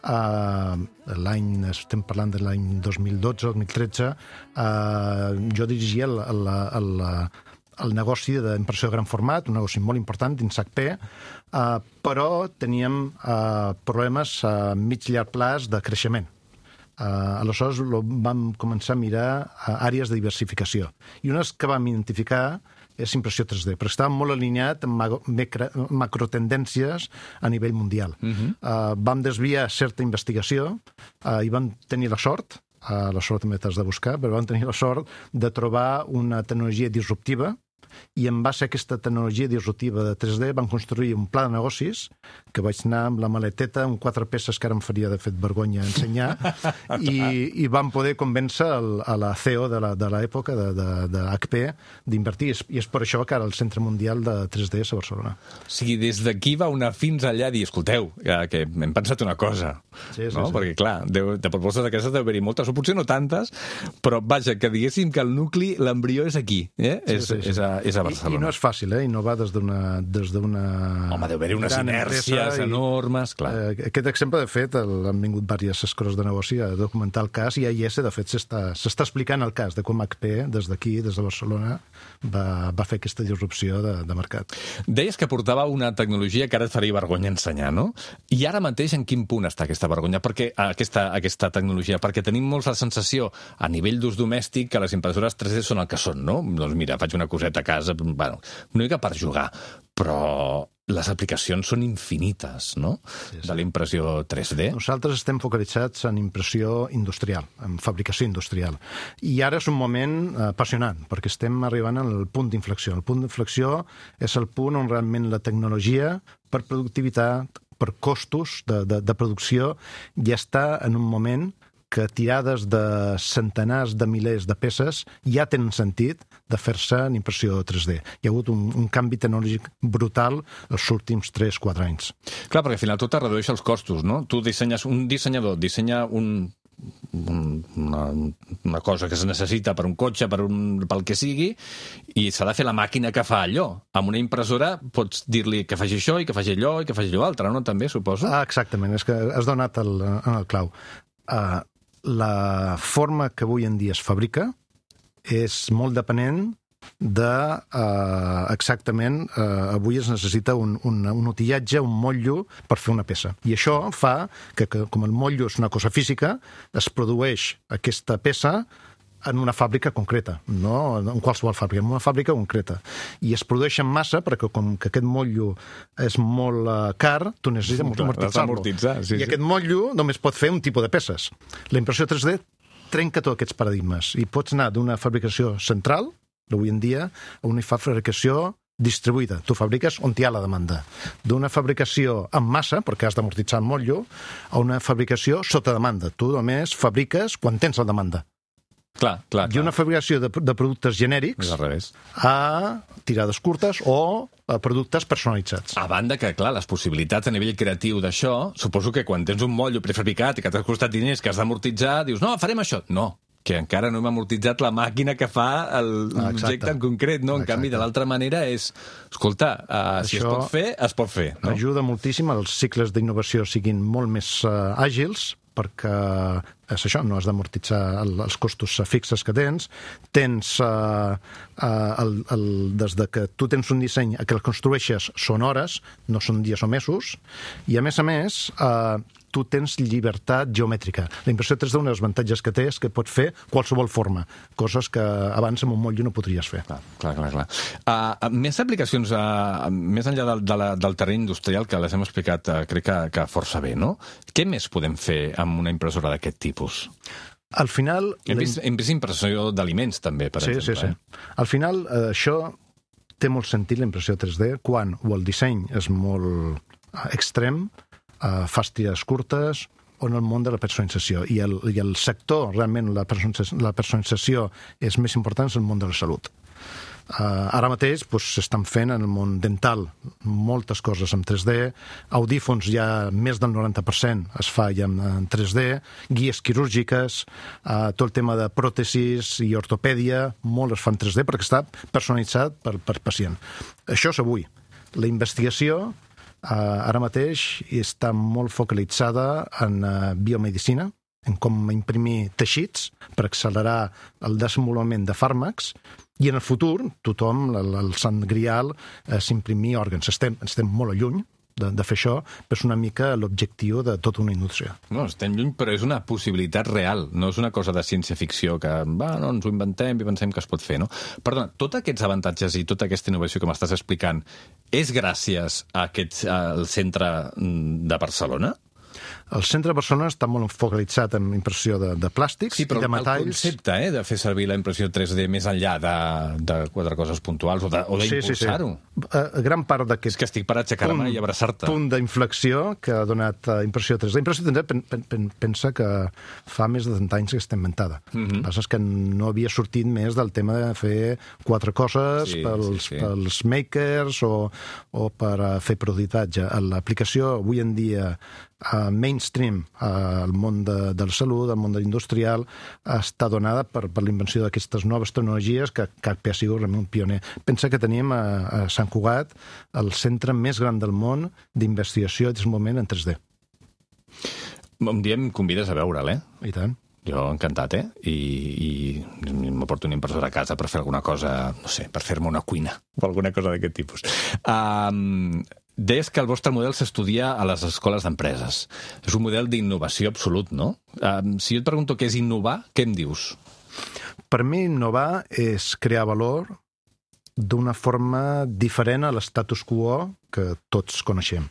Speaker 9: eh, l'any, estem parlant de l'any dos mil dotze, dos mil tretze, eh, jo dirigia el, el, el, el el negoci d'impressió de gran format, un negoci molt important dins H P, eh, però teníem eh, problemes a mig llarg plaç de creixement. Eh, aleshores vam començar a mirar uh, àrees de diversificació. I unes que vam identificar és impressió tres D, perquè estava molt alineat amb macrotendències a nivell mundial. Uh-huh. eh, vam desviar certa investigació eh, i vam tenir la sort, eh, la sort també t'has de buscar, però vam tenir la sort de trobar una tecnologia disruptiva, i en base a aquesta tecnologia disruptiva de tres D vam construir un pla de negocis que vaig anar amb la maleteta amb quatre peces que ara em faria de fet vergonya ensenyar i, i vam poder convèncer el, a la C E O de l'època de, de, de H P d'invertir, i és per això que ara el Centre Mundial de tres D és a Barcelona.
Speaker 2: O sigui, des d'aquí va anar fins allà a dir, escolteu, que hem pensat una cosa,
Speaker 9: sí, sí,
Speaker 2: no?
Speaker 9: Sí.
Speaker 2: Perquè clar, de, de propostes d'aquestes deu haver-hi moltes, o potser no tantes, però vaja, que diguéssim que el nucli, l'embrió és aquí, eh?
Speaker 9: Sí,
Speaker 2: és,
Speaker 9: sí, sí.
Speaker 2: és a, és a Barcelona.
Speaker 9: I, I no és fàcil, eh? Innovar des d'una... Des d'una
Speaker 2: Home, deu haver-hi unes
Speaker 9: gran
Speaker 2: inèrcies
Speaker 9: empresa i,
Speaker 2: enormes, clar.
Speaker 9: Eh, aquest exemple, de fet, el, han vingut diverses escoles de negoci a documentar el cas, i A I S, de fet, s'està explicant el cas de com H P, des d'aquí, des de Barcelona, va, va fer aquesta disrupció de, de mercat.
Speaker 2: Deies que portava una tecnologia que ara et faria vergonya ensenyar, no? I ara mateix en quin punt està aquesta vergonya? Perquè, aquesta, aquesta tecnologia? Perquè tenim molts la sensació, a nivell d'ús domèstic, que les impressores tres D són el que són, no? Doncs mira, faig una coseta a casa, bueno, una mica per jugar, però les aplicacions són infinites, no?, sí, sí. de la impressió tres D.
Speaker 9: Nosaltres estem focalitzats en impressió industrial, en fabricació industrial. I ara és un moment apassionant, perquè estem arribant al punt d'inflexió. El punt d'inflexió és el punt on realment la tecnologia, per productivitat, per costos de, de, de producció, ja està en un moment que tirades de centenars de milers de peces ja tenen sentit de fer-se en impressió tres D. Hi ha hagut un, un canvi tecnològic brutal els últims tres a quatre anys.
Speaker 2: Clar, perquè al final tot es redueix els costos, no? Tu dissenyes, un dissenyador dissenya un, un, una, una cosa que es necessita per un cotxe, per un, pel que sigui, i s'ha de fer la màquina que fa allò. Amb una impressora pots dir-li que faci això i que faci allò i que faci allò altre, no? També, suposo?
Speaker 9: Ah, exactament, és que has donat el, en el clau. Uh, la forma que avui en dia es fabrica és molt depenent de uh, exactament uh, avui es necessita un, un, un utillatge, un motllo per fer una peça. I això fa que, que com el motllo és una cosa física, es produeix aquesta peça en una fàbrica concreta, no en qualsevol fàbrica, en una fàbrica concreta. I es produeix en massa perquè com que aquest motllo és molt uh, car, tu necessites sí, amortitzar-lo. Sí, I sí. aquest motllo només pot fer un tipus de peces. La impressió tres D trenca tots aquests paradigmes i pots anar d'una fabricació central, avui en dia, a una fabricació distribuïda. Tu fabriques on hi ha la demanda. D'una fabricació en massa, perquè has d'amortitzar el motllo, a una fabricació sota demanda. Tu només fabriques quan tens la demanda.
Speaker 2: Clar, clar, clar.
Speaker 9: I una fabricació de, de productes genèrics a tirades curtes o a productes personalitzats.
Speaker 2: A banda que, clar, les possibilitats a nivell creatiu d'això, suposo que quan tens un motllo prefabricat i que t'ha costat diners que has d'amortitzar, dius, no, farem això. No, que encara no hem amortitzat la màquina que fa l'objecte en concret, no? En Exacte. Canvi, de l'altra manera és, escolta, uh, si es pot fer, es pot fer. No?
Speaker 9: Ajuda moltíssim a els cicles d'innovació siguin molt més uh, àgils, perquè és això, no has d'amortitzar el, els costos fixes que tens, tens uh, uh, el, el, des de que tu tens un disseny a que el construeixes són hores, no són dies o mesos, i a més a més uh, tu tens llibertat geomètrica. La impressió tres D, un dels avantatges que té és que pot fer qualsevol forma, coses que abans amb un motllo no podries fer.
Speaker 2: Clar, clar, clar. clar. Uh, més aplicacions, uh, més enllà del, de la, del terreny industrial, que les hem explicat, uh, crec que, que força bé, no? Què més podem fer amb una impressora d'aquest tipus?
Speaker 9: Al final...
Speaker 2: Hem vist, hem vist impressió d'aliments, també, per
Speaker 9: sí,
Speaker 2: exemple.
Speaker 9: Sí, sí, sí. Al final, uh, això té molt sentit, la impressió tres D, quan o el disseny és molt uh, extrem, Uh, fas tires curtes o en el món de la personalització. I el, i el sector, realment, la personalització, la personalització és més important és el món de la salut. Uh, ara mateix s'estan doncs, fent en el món dental moltes coses en tres D, audífons ja més del noranta per cent es fa ja en, en tres D, guies quirúrgiques, uh, tot el tema de pròtesis i ortopèdia, molt es fa en tres D perquè està personalitzat per, per pacient. Això és avui. La investigació Uh, ara mateix està molt focalitzada en uh, biomedicina, en com imprimir teixits per accelerar el desenvolupament de fàrmacs, i en el futur tothom, el, el sant grial, és imprimir òrgans. Estem, estem molt lluny de, de fer això, però és una mica l'objectiu de tota una indústria.
Speaker 2: No, estem lluny, però és una possibilitat real, no és una cosa de ciència-ficció que va, no, ens ho inventem i pensem que es pot fer, no? Perdona, tots aquests avantatges i tota aquesta innovació que m'estàs explicant és gràcies a aquest, al centre de Barcelona?
Speaker 9: El centre de Barcelona està molt focalitzat en impressió de, de plàstics
Speaker 2: sí,
Speaker 9: i de metalls.
Speaker 2: El concepte eh, de fer servir la impressió tres D més enllà de, de quatre coses puntuals o d'impulsar-ho.
Speaker 9: Sí, sí, sí. Gran part d'aquest...
Speaker 2: És que estic per aixecar-me i abraçar-te.
Speaker 9: Punt d'inflexió que ha donat uh, impressió tres D. Impressió tres D pen, pen, pen, pensa que fa més de trenta anys que està inventada. Mm -hmm. El que passa és que no havia sortit més del tema de fer quatre coses sí, pels, sí, sí. pels makers o, o per uh, fer productatge. L'aplicació avui en dia uh, mainstream al uh, món de, de la salut, al món de l'industrial, està donada per, per l'invenció d'aquestes noves tecnologies que K P ha sigut realment un pioner. Pensa que tenim a, a Sant Cugat el centre més gran del món d'investigació en aquest moment en tres D.
Speaker 2: Un dia em convides a veure'l, eh?
Speaker 9: I tant.
Speaker 2: Jo encantat, eh? I, i m'aporto una impressora a casa per fer alguna cosa, no sé, per fer-me una cuina o alguna cosa d'aquest tipus. Um, deies que el vostre model s'estudia a les escoles d'empreses. És un model d'innovació absolut, no? Um, si jo et pregunto què és innovar, què em dius?
Speaker 9: Per mi, innovar és crear valor d'una forma diferent a l'estatus quo que tots coneixem.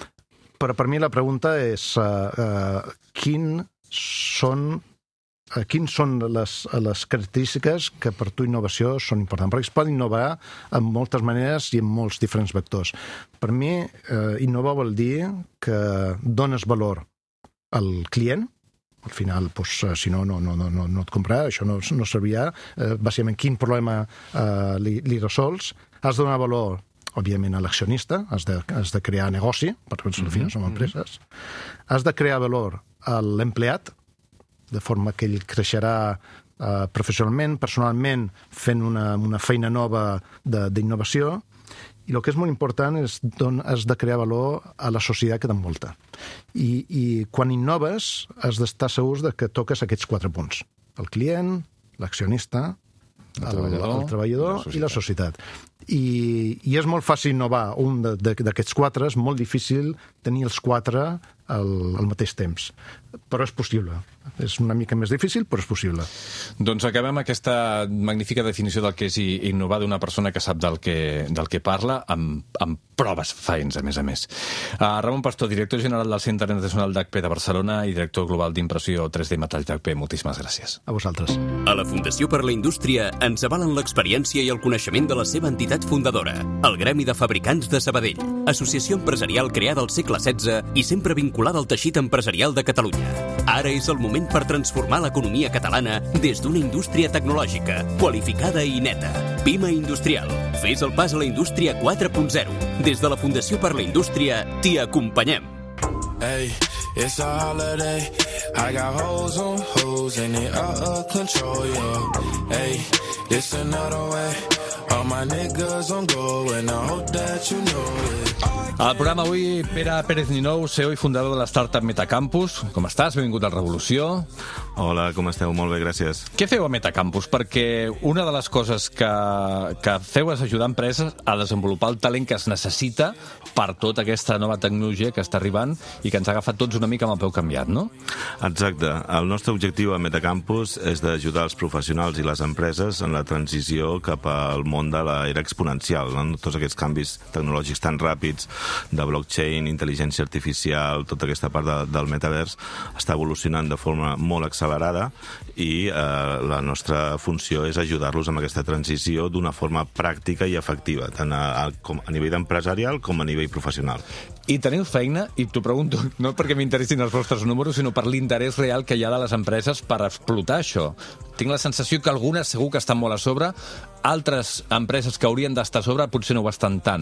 Speaker 9: Però per mi la pregunta és uh, uh, quin són... Quins són les, les característiques que per tu innovació són importants? Perquè es pot innovar en moltes maneres i en molts diferents vectors. Per mi, eh, innovar vol dir que dones valor al client. Al final, doncs, si no, no, no, no, no et comprarà, això no, no servirà. Eh, bàsicament, quin problema eh, li, li resols? Has de donar valor, òbviament, a l'accionista, has de, has de crear negoci, perquè al final som empreses. Has de crear valor a l'empleat, de forma que ell creixerà eh, professionalment, personalment, fent una, una feina nova d'innovació. I el que és molt important és don, has de crear valor a la societat que t'envolta. I, I quan innoves has d'estar segurs de que toques aquests quatre punts. El client, l'accionista, el, el treballador, el treballador i la societat. I, I és molt fàcil innovar un d'aquests quatre, és molt difícil tenir els quatre al, al mateix temps. Però és possible. És una mica més difícil, però és possible.
Speaker 2: Doncs acabem aquesta magnífica definició del que és innovar d'una persona que sap del que, del que parla, amb, amb proves faents, a més a més. Uh, Ramon Pastor, director general del Centre Internacional d'H P de Barcelona i director global d'impressió tres D Metall d'H P, moltíssimes gràcies.
Speaker 9: A vosaltres.
Speaker 7: A la Fundació per la Indústria ens avalen l'experiència i el coneixement de la seva entitat fundadora, el Gremi de Fabricants de Sabadell, associació empresarial creada al segle setze i sempre vinculada al teixit empresarial de Catalunya. Ara és el moment per transformar l'economia catalana des d'una indústria tecnològica, qualificada i neta. Pima Industrial. Fes el pas a la indústria quatre punt zero. Des de la Fundació per la Indústria t'hi acompanyem.
Speaker 10: Hey, it's a holiday. I got hoes on hoes and they out of control, yeah. Hey, it's another way. All my niggas on go and I hope that you know it.
Speaker 2: Al programa avui, Pere Pérez Ninou, C E O i fundador de la startup Metacampus. Com estàs? Benvingut a Revolució.
Speaker 11: Hola, com esteu? Molt bé, gràcies.
Speaker 2: Què feu a Metacampus? Perquè una de les coses que, que feu és ajudar empreses a desenvolupar el talent que es necessita per tota aquesta nova tecnologia que està arribant i que ens ha agafat tots una mica amb el peu canviat, no?
Speaker 11: Exacte. El nostre objectiu a Metacampus és d'ajudar els professionals i les empreses en la transició cap al món de l'era exponencial, no? Tots aquests canvis tecnològics tan ràpids de blockchain, intel·ligència artificial, tota aquesta part de, del metavers està evolucionant de forma molt accelerada i eh, la nostra funció és ajudar-los amb aquesta transició d'una forma pràctica i efectiva, tant a, a, com a nivell empresarial com a nivell professional.
Speaker 2: I teniu feina, i t'ho pregunto, no perquè m'interessin els vostres números, sinó per l'interès real que hi ha de les empreses per explotar això. Tinc la sensació que algunes segur que estan molt a sobre, altres empreses que haurien d'estar a sobre potser no ho estan tant.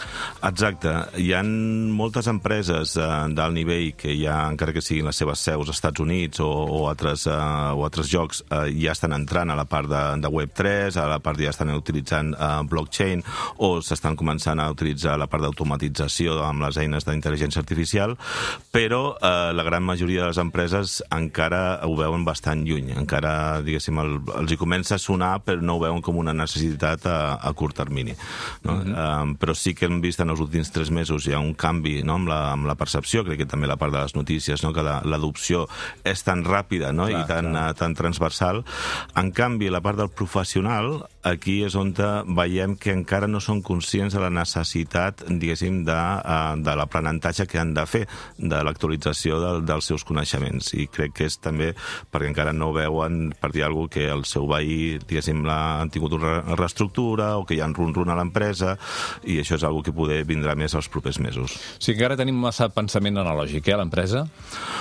Speaker 11: Exacte. Hi ha moltes empreses eh, d'alt nivell que ja, encara que siguin les seves seus als Estats Units o, o, altres, eh, o altres llocs, eh, ja estan entrant a la part de, de web tres, a la part ja estan utilitzant eh, blockchain o s'estan començant a utilitzar la part d'automatització amb les eines d'intel·ligència artificial, però eh, la gran majoria de les empreses encara ho veuen bastant lluny. Encara, diguéssim, el, els hi comença a sonar, però no ho veuen com una necessitat a, a curt termini. No? Mm-hmm. um, però sí que hem vist en els últims tres mesos hi ha un canvi, no? amb, la, amb la percepció, crec que també la part de les notícies, no? que l'adopció és tan ràpida, no? Clar, i tan, uh, tan transversal. En canvi, la part del professional, aquí és on veiem que encara no són conscients de la necessitat, diguéssim, de, uh, de l'aprenentatge que han de fer, de l'actualització de, dels seus coneixements. I crec que és també perquè encara no veuen, per dir alguna cosa, que el seu veí, diguéssim, han tingut una reestructura o que hi ha un run-run a l'empresa, i això és una cosa que poder vindrà més els propers mesos.
Speaker 2: Sí que ara tenim massa pensament analògic, eh, a l'empresa?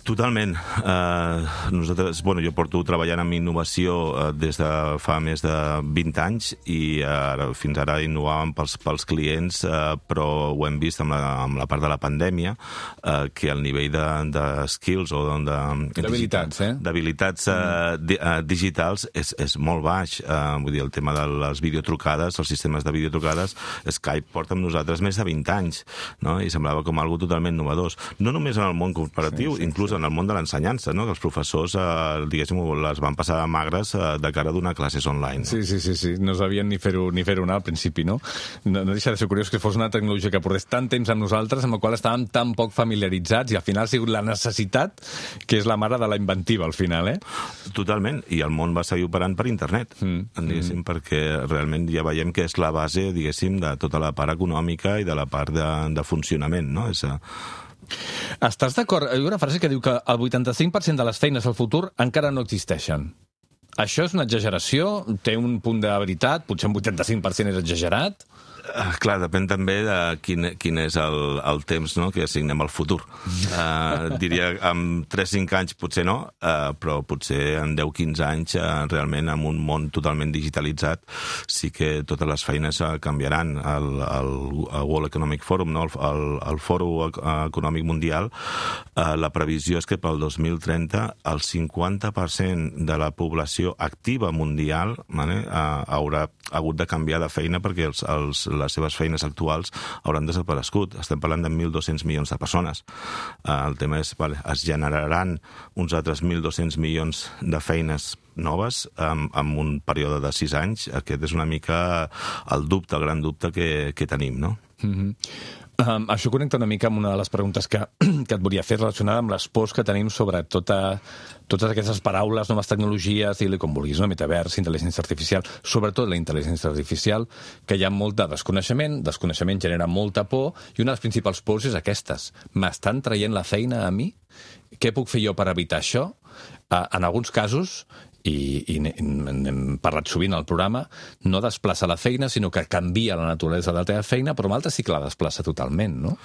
Speaker 11: Totalment. Uh, nosaltres, bueno, jo porto treballant amb innovació uh, des de fa més de vint anys i uh, fins ara innovàvem pels, pels clients, uh, però ho hem vist amb la, amb la part de la pandèmia, uh, que el nivell de, de skills o de...
Speaker 2: D'habilitats, eh?
Speaker 11: D'habilitats uh, di, uh, digitals és, és molt baix. Uh, vull dir, el tema de les videotrucades, els sistemes de videotrucades, Skype porta amb nosaltres més de vint anys, no? I semblava com algo totalment innovador. No només en el món corporatiu, sí, sí, inclús en el món de l'ensenyança, no? Que els professors, eh, diguéssim, les van passar magres eh, de cara a donar classes online. No?
Speaker 2: Sí, sí, sí, sí, no sabien ni fer-ho ni fer-ho anar al principi, no? no? No deixa de ser curiós que fos una tecnologia que portés tant temps amb nosaltres, amb la qual estàvem tan poc familiaritzats, i al final ha sigut la necessitat que és la mare de la inventiva, al final, eh?
Speaker 11: Totalment, i el món va seguir operant per internet, mm. diguéssim, mm. perquè realment ja veiem que és la base, diguéssim, de tota la part econòmica i de la part de, de funcionament, no? És...
Speaker 2: Estàs d'acord? Hi ha una frase que diu que el vuitanta-cinc per cent de les feines al futur encara no existeixen. Això és una exageració? Té un punt de veritat? Potser un vuitanta-cinc per cent és exagerat?
Speaker 11: Uh, clar, depèn també de quin, quin és el, el temps, no?, que assignem al futur. Uh, diria en tres cinc anys potser no, uh, però potser en deu quinze anys uh, realment en un món totalment digitalitzat sí que totes les feines uh, canviaran. El, el, el World Economic Forum, no?, el, el, el Fòrum Econòmic Mundial, uh, la previsió és que pel dos mil trenta el cinquanta per cent de la població activa mundial, vale, uh, haurà hagut de canviar de feina perquè els, els les seves feines actuals hauran desaparegut. Estem parlant de mil dos-cents milions de persones. El tema és, vale, es generaran uns altres mil dos-cents milions de feines noves en, en un període de sis anys. Aquest és una mica el dubte, el gran dubte que, que tenim, no?
Speaker 2: Mm-hmm. Um, això connecta una mica amb una de les preguntes que, que et volia fer relacionada amb les pors que tenim sobre tota, totes aquestes paraules, noves tecnologies, digue-li com vulguis, no? Metavers, intel·ligència artificial, sobretot la intel·ligència artificial, que hi ha molt de desconeixement, desconeixement genera molta por, i una de les principals pors és aquestes. M'estan traient la feina a mi? Què puc fer jo per evitar això? Uh, en alguns casos, i, i n'hem parlat sovint al programa, no desplaça la feina, sinó que canvia la naturalesa de la teva feina, però amb altres sí que la desplaça totalment, no?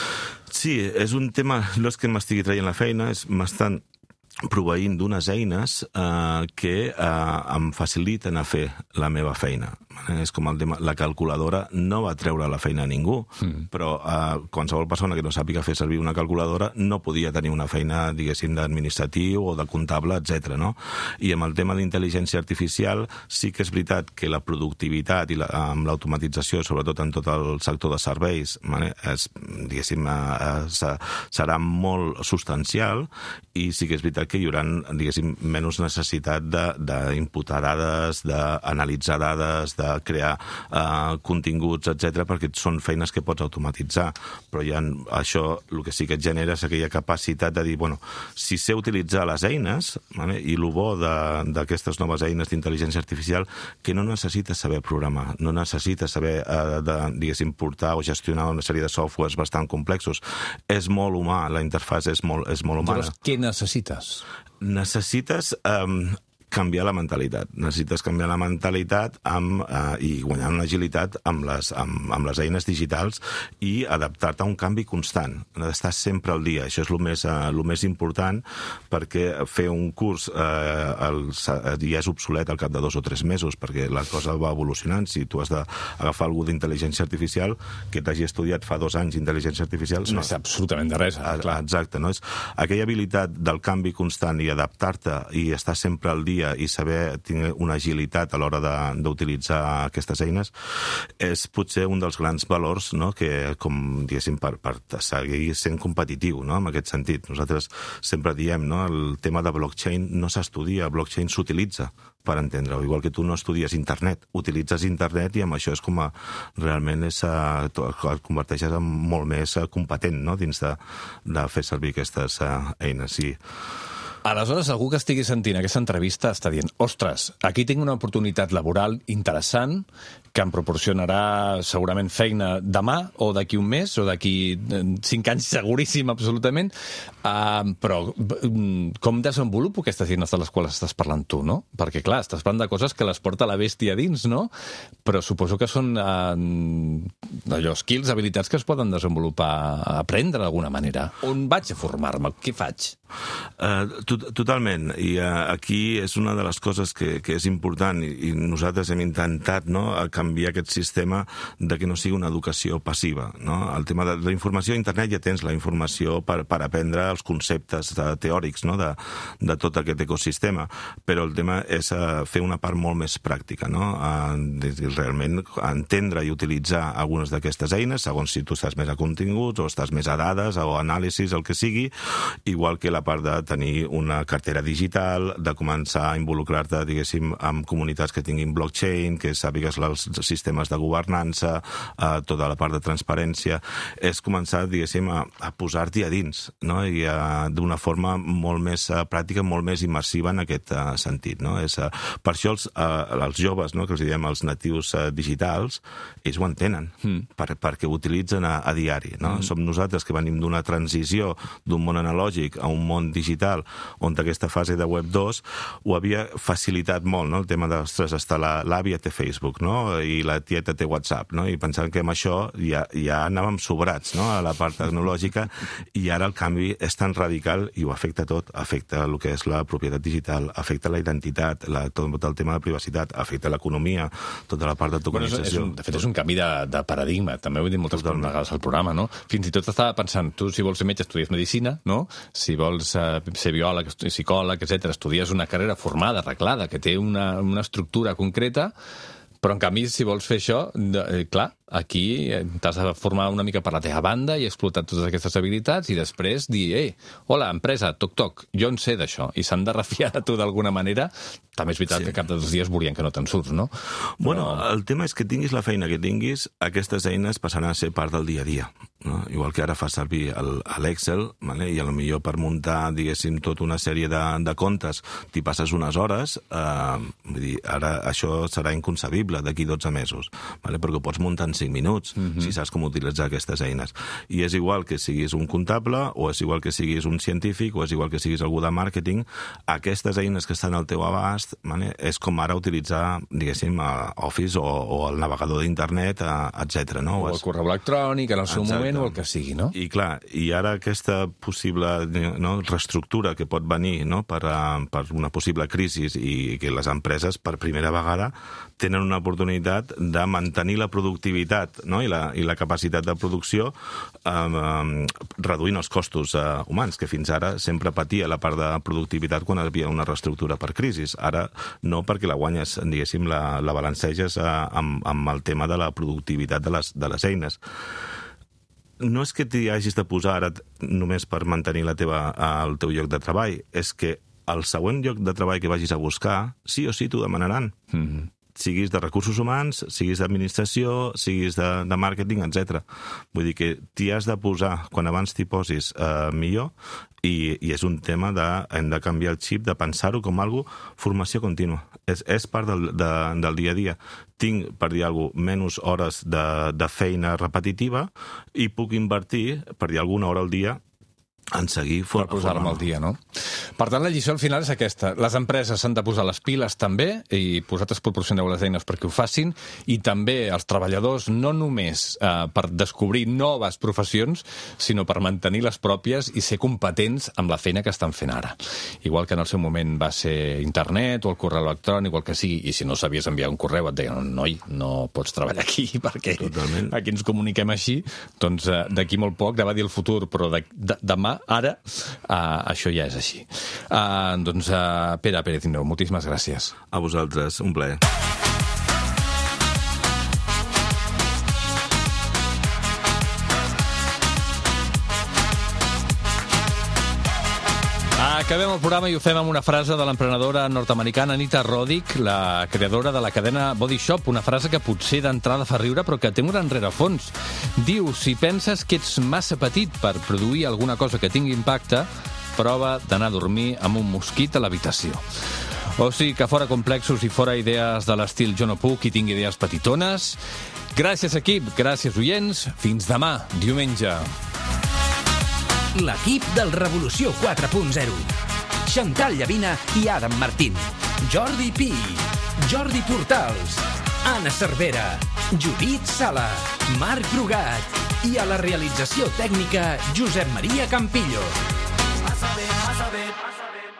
Speaker 11: Sí, és un tema, no és que m'estigui traient la feina, és m'estan proveint d'unes eines eh, que eh, em faciliten a fer la meva feina. És com el tema, la calculadora no va treure la feina a ningú, mm. però eh, qualsevol persona que no sàpiga fer servir una calculadora no podia tenir una feina, diguéssim, d'administratiu o de comptable, etcètera, no? I amb el tema d'intel·ligència artificial sí que és veritat que la productivitat i la, amb l'automatització, sobretot en tot el sector de serveis, és, diguéssim, eh, serà molt substancial, i sí que és veritat que hi haurà, diguéssim, menys necessitat d'imputar dades, d'analitzar dades, de crear eh, continguts, etcètera, perquè són feines que pots automatitzar. Però ja això el que sí que et genera és aquella capacitat de dir, bueno, si sé utilitzar les eines, vale, i el bo d'aquestes noves eines d'intel·ligència artificial, que no necessites saber programar, no necessites saber, eh, de, diguéssim, portar o gestionar una sèrie de softwares bastant complexos. És molt humà, la interfàs és molt, és molt humana.
Speaker 2: Llavors, què necessites?
Speaker 11: Necessites eh, canviar la mentalitat. Necessites canviar la mentalitat amb, eh, i guanyar una agilitat amb les, amb, amb les eines digitals i adaptar-te a un canvi constant. D'estar sempre al dia. Això és el més, eh, el més important, perquè fer un curs eh, el, ja és obsolet al cap de dos o tres mesos, perquè la cosa va evolucionant. Si tu has d'agafar algú d'intel·ligència artificial que t'hagi estudiat fa dos anys intel·ligència artificial...
Speaker 2: No, no és absolutament de res.
Speaker 11: Ah, clar. Exacte. No? És aquella habilitat del canvi constant i adaptar-te i estar sempre al dia i saber tenir una agilitat a l'hora d'utilitzar aquestes eines és potser un dels grans valors, no?, que, com diguéssim, per, per seguir sent competitiu, no?, en aquest sentit. Nosaltres sempre diem, no?, el tema de blockchain no s'estudia, blockchain s'utilitza per entendre-ho. Igual que tu no estudies internet, utilitzes internet i amb això és com a, realment és a, et converteixes en molt més competent, no?, dins de, de fer servir aquestes uh, eines. Sí.
Speaker 2: Aleshores, algú que estigui sentint aquesta entrevista està dient, ostres, aquí tinc una oportunitat laboral interessant que em proporcionarà segurament feina demà o d'aquí un mes o d'aquí cinc anys seguríssim, absolutament. Uh, però com desenvolupo aquestes eines de les quals estàs parlant tu, no? Perquè, clar, estàs parlant de coses que les porta la bèstia dins, no? Però suposo que són uh, allò, skills, habilitats que es poden desenvolupar, aprendre d'alguna manera. On vaig a formar-me? Què faig?
Speaker 11: Uh, tot, totalment. I uh, aquí és una de les coses que, que és important i, i nosaltres hem intentat, no, canviar aquest sistema de que no sigui una educació passiva, no? El tema de la informació a internet, ja tens la informació per, per aprendre els conceptes de, teòrics, no, de, de tot aquest ecosistema, però el tema és uh, fer una part molt més pràctica, no? Uh, realment entendre i utilitzar algunes d'aquestes eines, segons si tu estàs més a continguts o estàs més a dades o anàlisis, el que sigui, igual que la part de tenir una cartera digital, de començar a involucrar-te, diguéssim, amb comunitats que tinguin blockchain, que sàpigues els sistemes de governança, eh, tota la part de transparència, és començar, diguéssim, a, a posar-t'hi a dins, no? I d'una forma molt més uh, pràctica, molt més immersiva en aquest uh, sentit, no? És, uh, per això els, uh, els joves, no, que els diem els natius uh, digitals, ells ho entenen, mm. per, perquè ho utilitzen a, a diari, no? Mm. Som nosaltres que venim d'una transició d'un món analògic a un món digital, on aquesta fase de web dos ho havia facilitat molt, no? El tema de, ostres, està l'àvia té Facebook, no? I la tieta té WhatsApp, no? I pensant que amb això ja, ja anàvem sobrats, no? A la part tecnològica, i ara el canvi és tan radical i ho afecta tot, afecta el que és la propietat digital, afecta la identitat, la, tot el tema de privacitat, afecta l'economia, tota la part de tokenització.
Speaker 2: Bueno, de fet, és un canvi de, de paradigma, també ho he dit moltes vegades al programa, no? Fins i tot estava pensant, tu si vols ser metge estudies medicina, no? Si vols uh, ser biòleg, psicòleg, etcètera, estudies una carrera formada, arreglada, que té una, una estructura concreta, però en canvi, si vols fer això, eh, clar, aquí t'has de formar una mica per la teva banda i explotar totes aquestes habilitats i després dir, ei, hola, empresa, toc, toc, jo en sé d'això, i s'han de refiar de tu d'alguna manera. També és veritat sí. que cap de dos dies volien que no te'n surts, no?
Speaker 11: Bueno,
Speaker 2: però...
Speaker 11: el tema és que tinguis la feina que tinguis, aquestes eines passaran a ser part del dia a dia, no? Igual que ara fa servir l'Excel, vale? I potser per muntar, diguéssim, tota una sèrie de, de comptes t'hi passes unes hores, eh, vull dir, ara això serà inconcebible d'aquí dotze mesos, vale? Perquè ho pots muntar en cinc minuts, mm-hmm. si saps com utilitzar aquestes eines. I és igual que siguis un comptable, o és igual que siguis un científic, o és igual que siguis algú de màrqueting, aquestes eines que estan al teu abast, vale? És com ara utilitzar, diguéssim, Office o, o el navegador d'internet, etcètera. No?
Speaker 2: O el correu electrònic, en el seu Exacte. moment, o el que sigui, no?
Speaker 11: I clar, i ara aquesta possible, no, reestructura que pot venir, no, per, per una possible crisi, i que les empreses, per primera vegada, tenen una oportunitat de mantenir la productivitat, no? I, la, i la capacitat de producció eh, eh, reduint els costos eh, humans, que fins ara sempre patia la part de productivitat quan hi havia una reestructura per crisi. Ara no, perquè la guanyes, diguéssim, la, la balanceges eh, amb, amb el tema de la productivitat de les, de les eines. No és que t'hi hagis de posar ara només per mantenir la teva, el teu lloc de treball, és que el següent lloc de treball que vagis a buscar, sí o sí t'ho demanaran. Mm-hmm. Siguis de recursos humans, siguis d'administració, siguis de, de màrqueting, etcètera. Vull dir que t'hi has de posar, quan abans t'hi posis, eh, millor, i, i és un tema de, hem de canviar el xip, de pensar-ho com algo, formació contínua. És, és part del, de, del dia a dia. Tinc, per dir alguna cosa, menys hores de, de feina repetitiva i puc invertir, per dir alguna hora al dia, en seguir
Speaker 2: per posar-me al dia, no? Per tant, la lliçó al final és aquesta. Les empreses s'han de posar les piles també, i vosaltres proporcioneu les eines perquè ho facin, i també els treballadors no només eh, per descobrir noves professions, sinó per mantenir les pròpies i ser competents amb la feina que estan fent ara. Igual que en el seu moment va ser internet o el correu electrònic o el que sigui, i si no sabies enviar un correu et deien, noi, no pots treballar aquí perquè Totalment. Aquí ens comuniquem així, doncs eh, d'aquí molt poc, ja va dir el futur, però de, de, demà ara, uh, això ja és així. Uh, doncs, uh, Pere Pérez Indreu, moltíssimes gràcies.
Speaker 11: A vosaltres, un plaer.
Speaker 2: Acabem el programa i ho fem amb una frase de l'emprenedora nord-americana Anita Roddick, la creadora de la cadena Body Shop, una frase que potser d'entrada fa riure però que té un gran rerefons. Diu, si penses que ets massa petit per produir alguna cosa que tingui impacte, prova d'anar a dormir amb un mosquit a l'habitació. O sigui que fora complexos i fora idees de l'estil Jo no puc i tinc idees petitones. Gràcies, equip, gràcies, oients. Fins demà, diumenge.
Speaker 1: L'equip del Revolució quatre punt zero. Xantal Llavina i Adam Martín. Jordi Pi. Jordi Portals. Anna Cervera. Judit Sala. Marc Brugat. I a la realització tècnica, Josep Maria Campillo.
Speaker 8: A saber, a saber.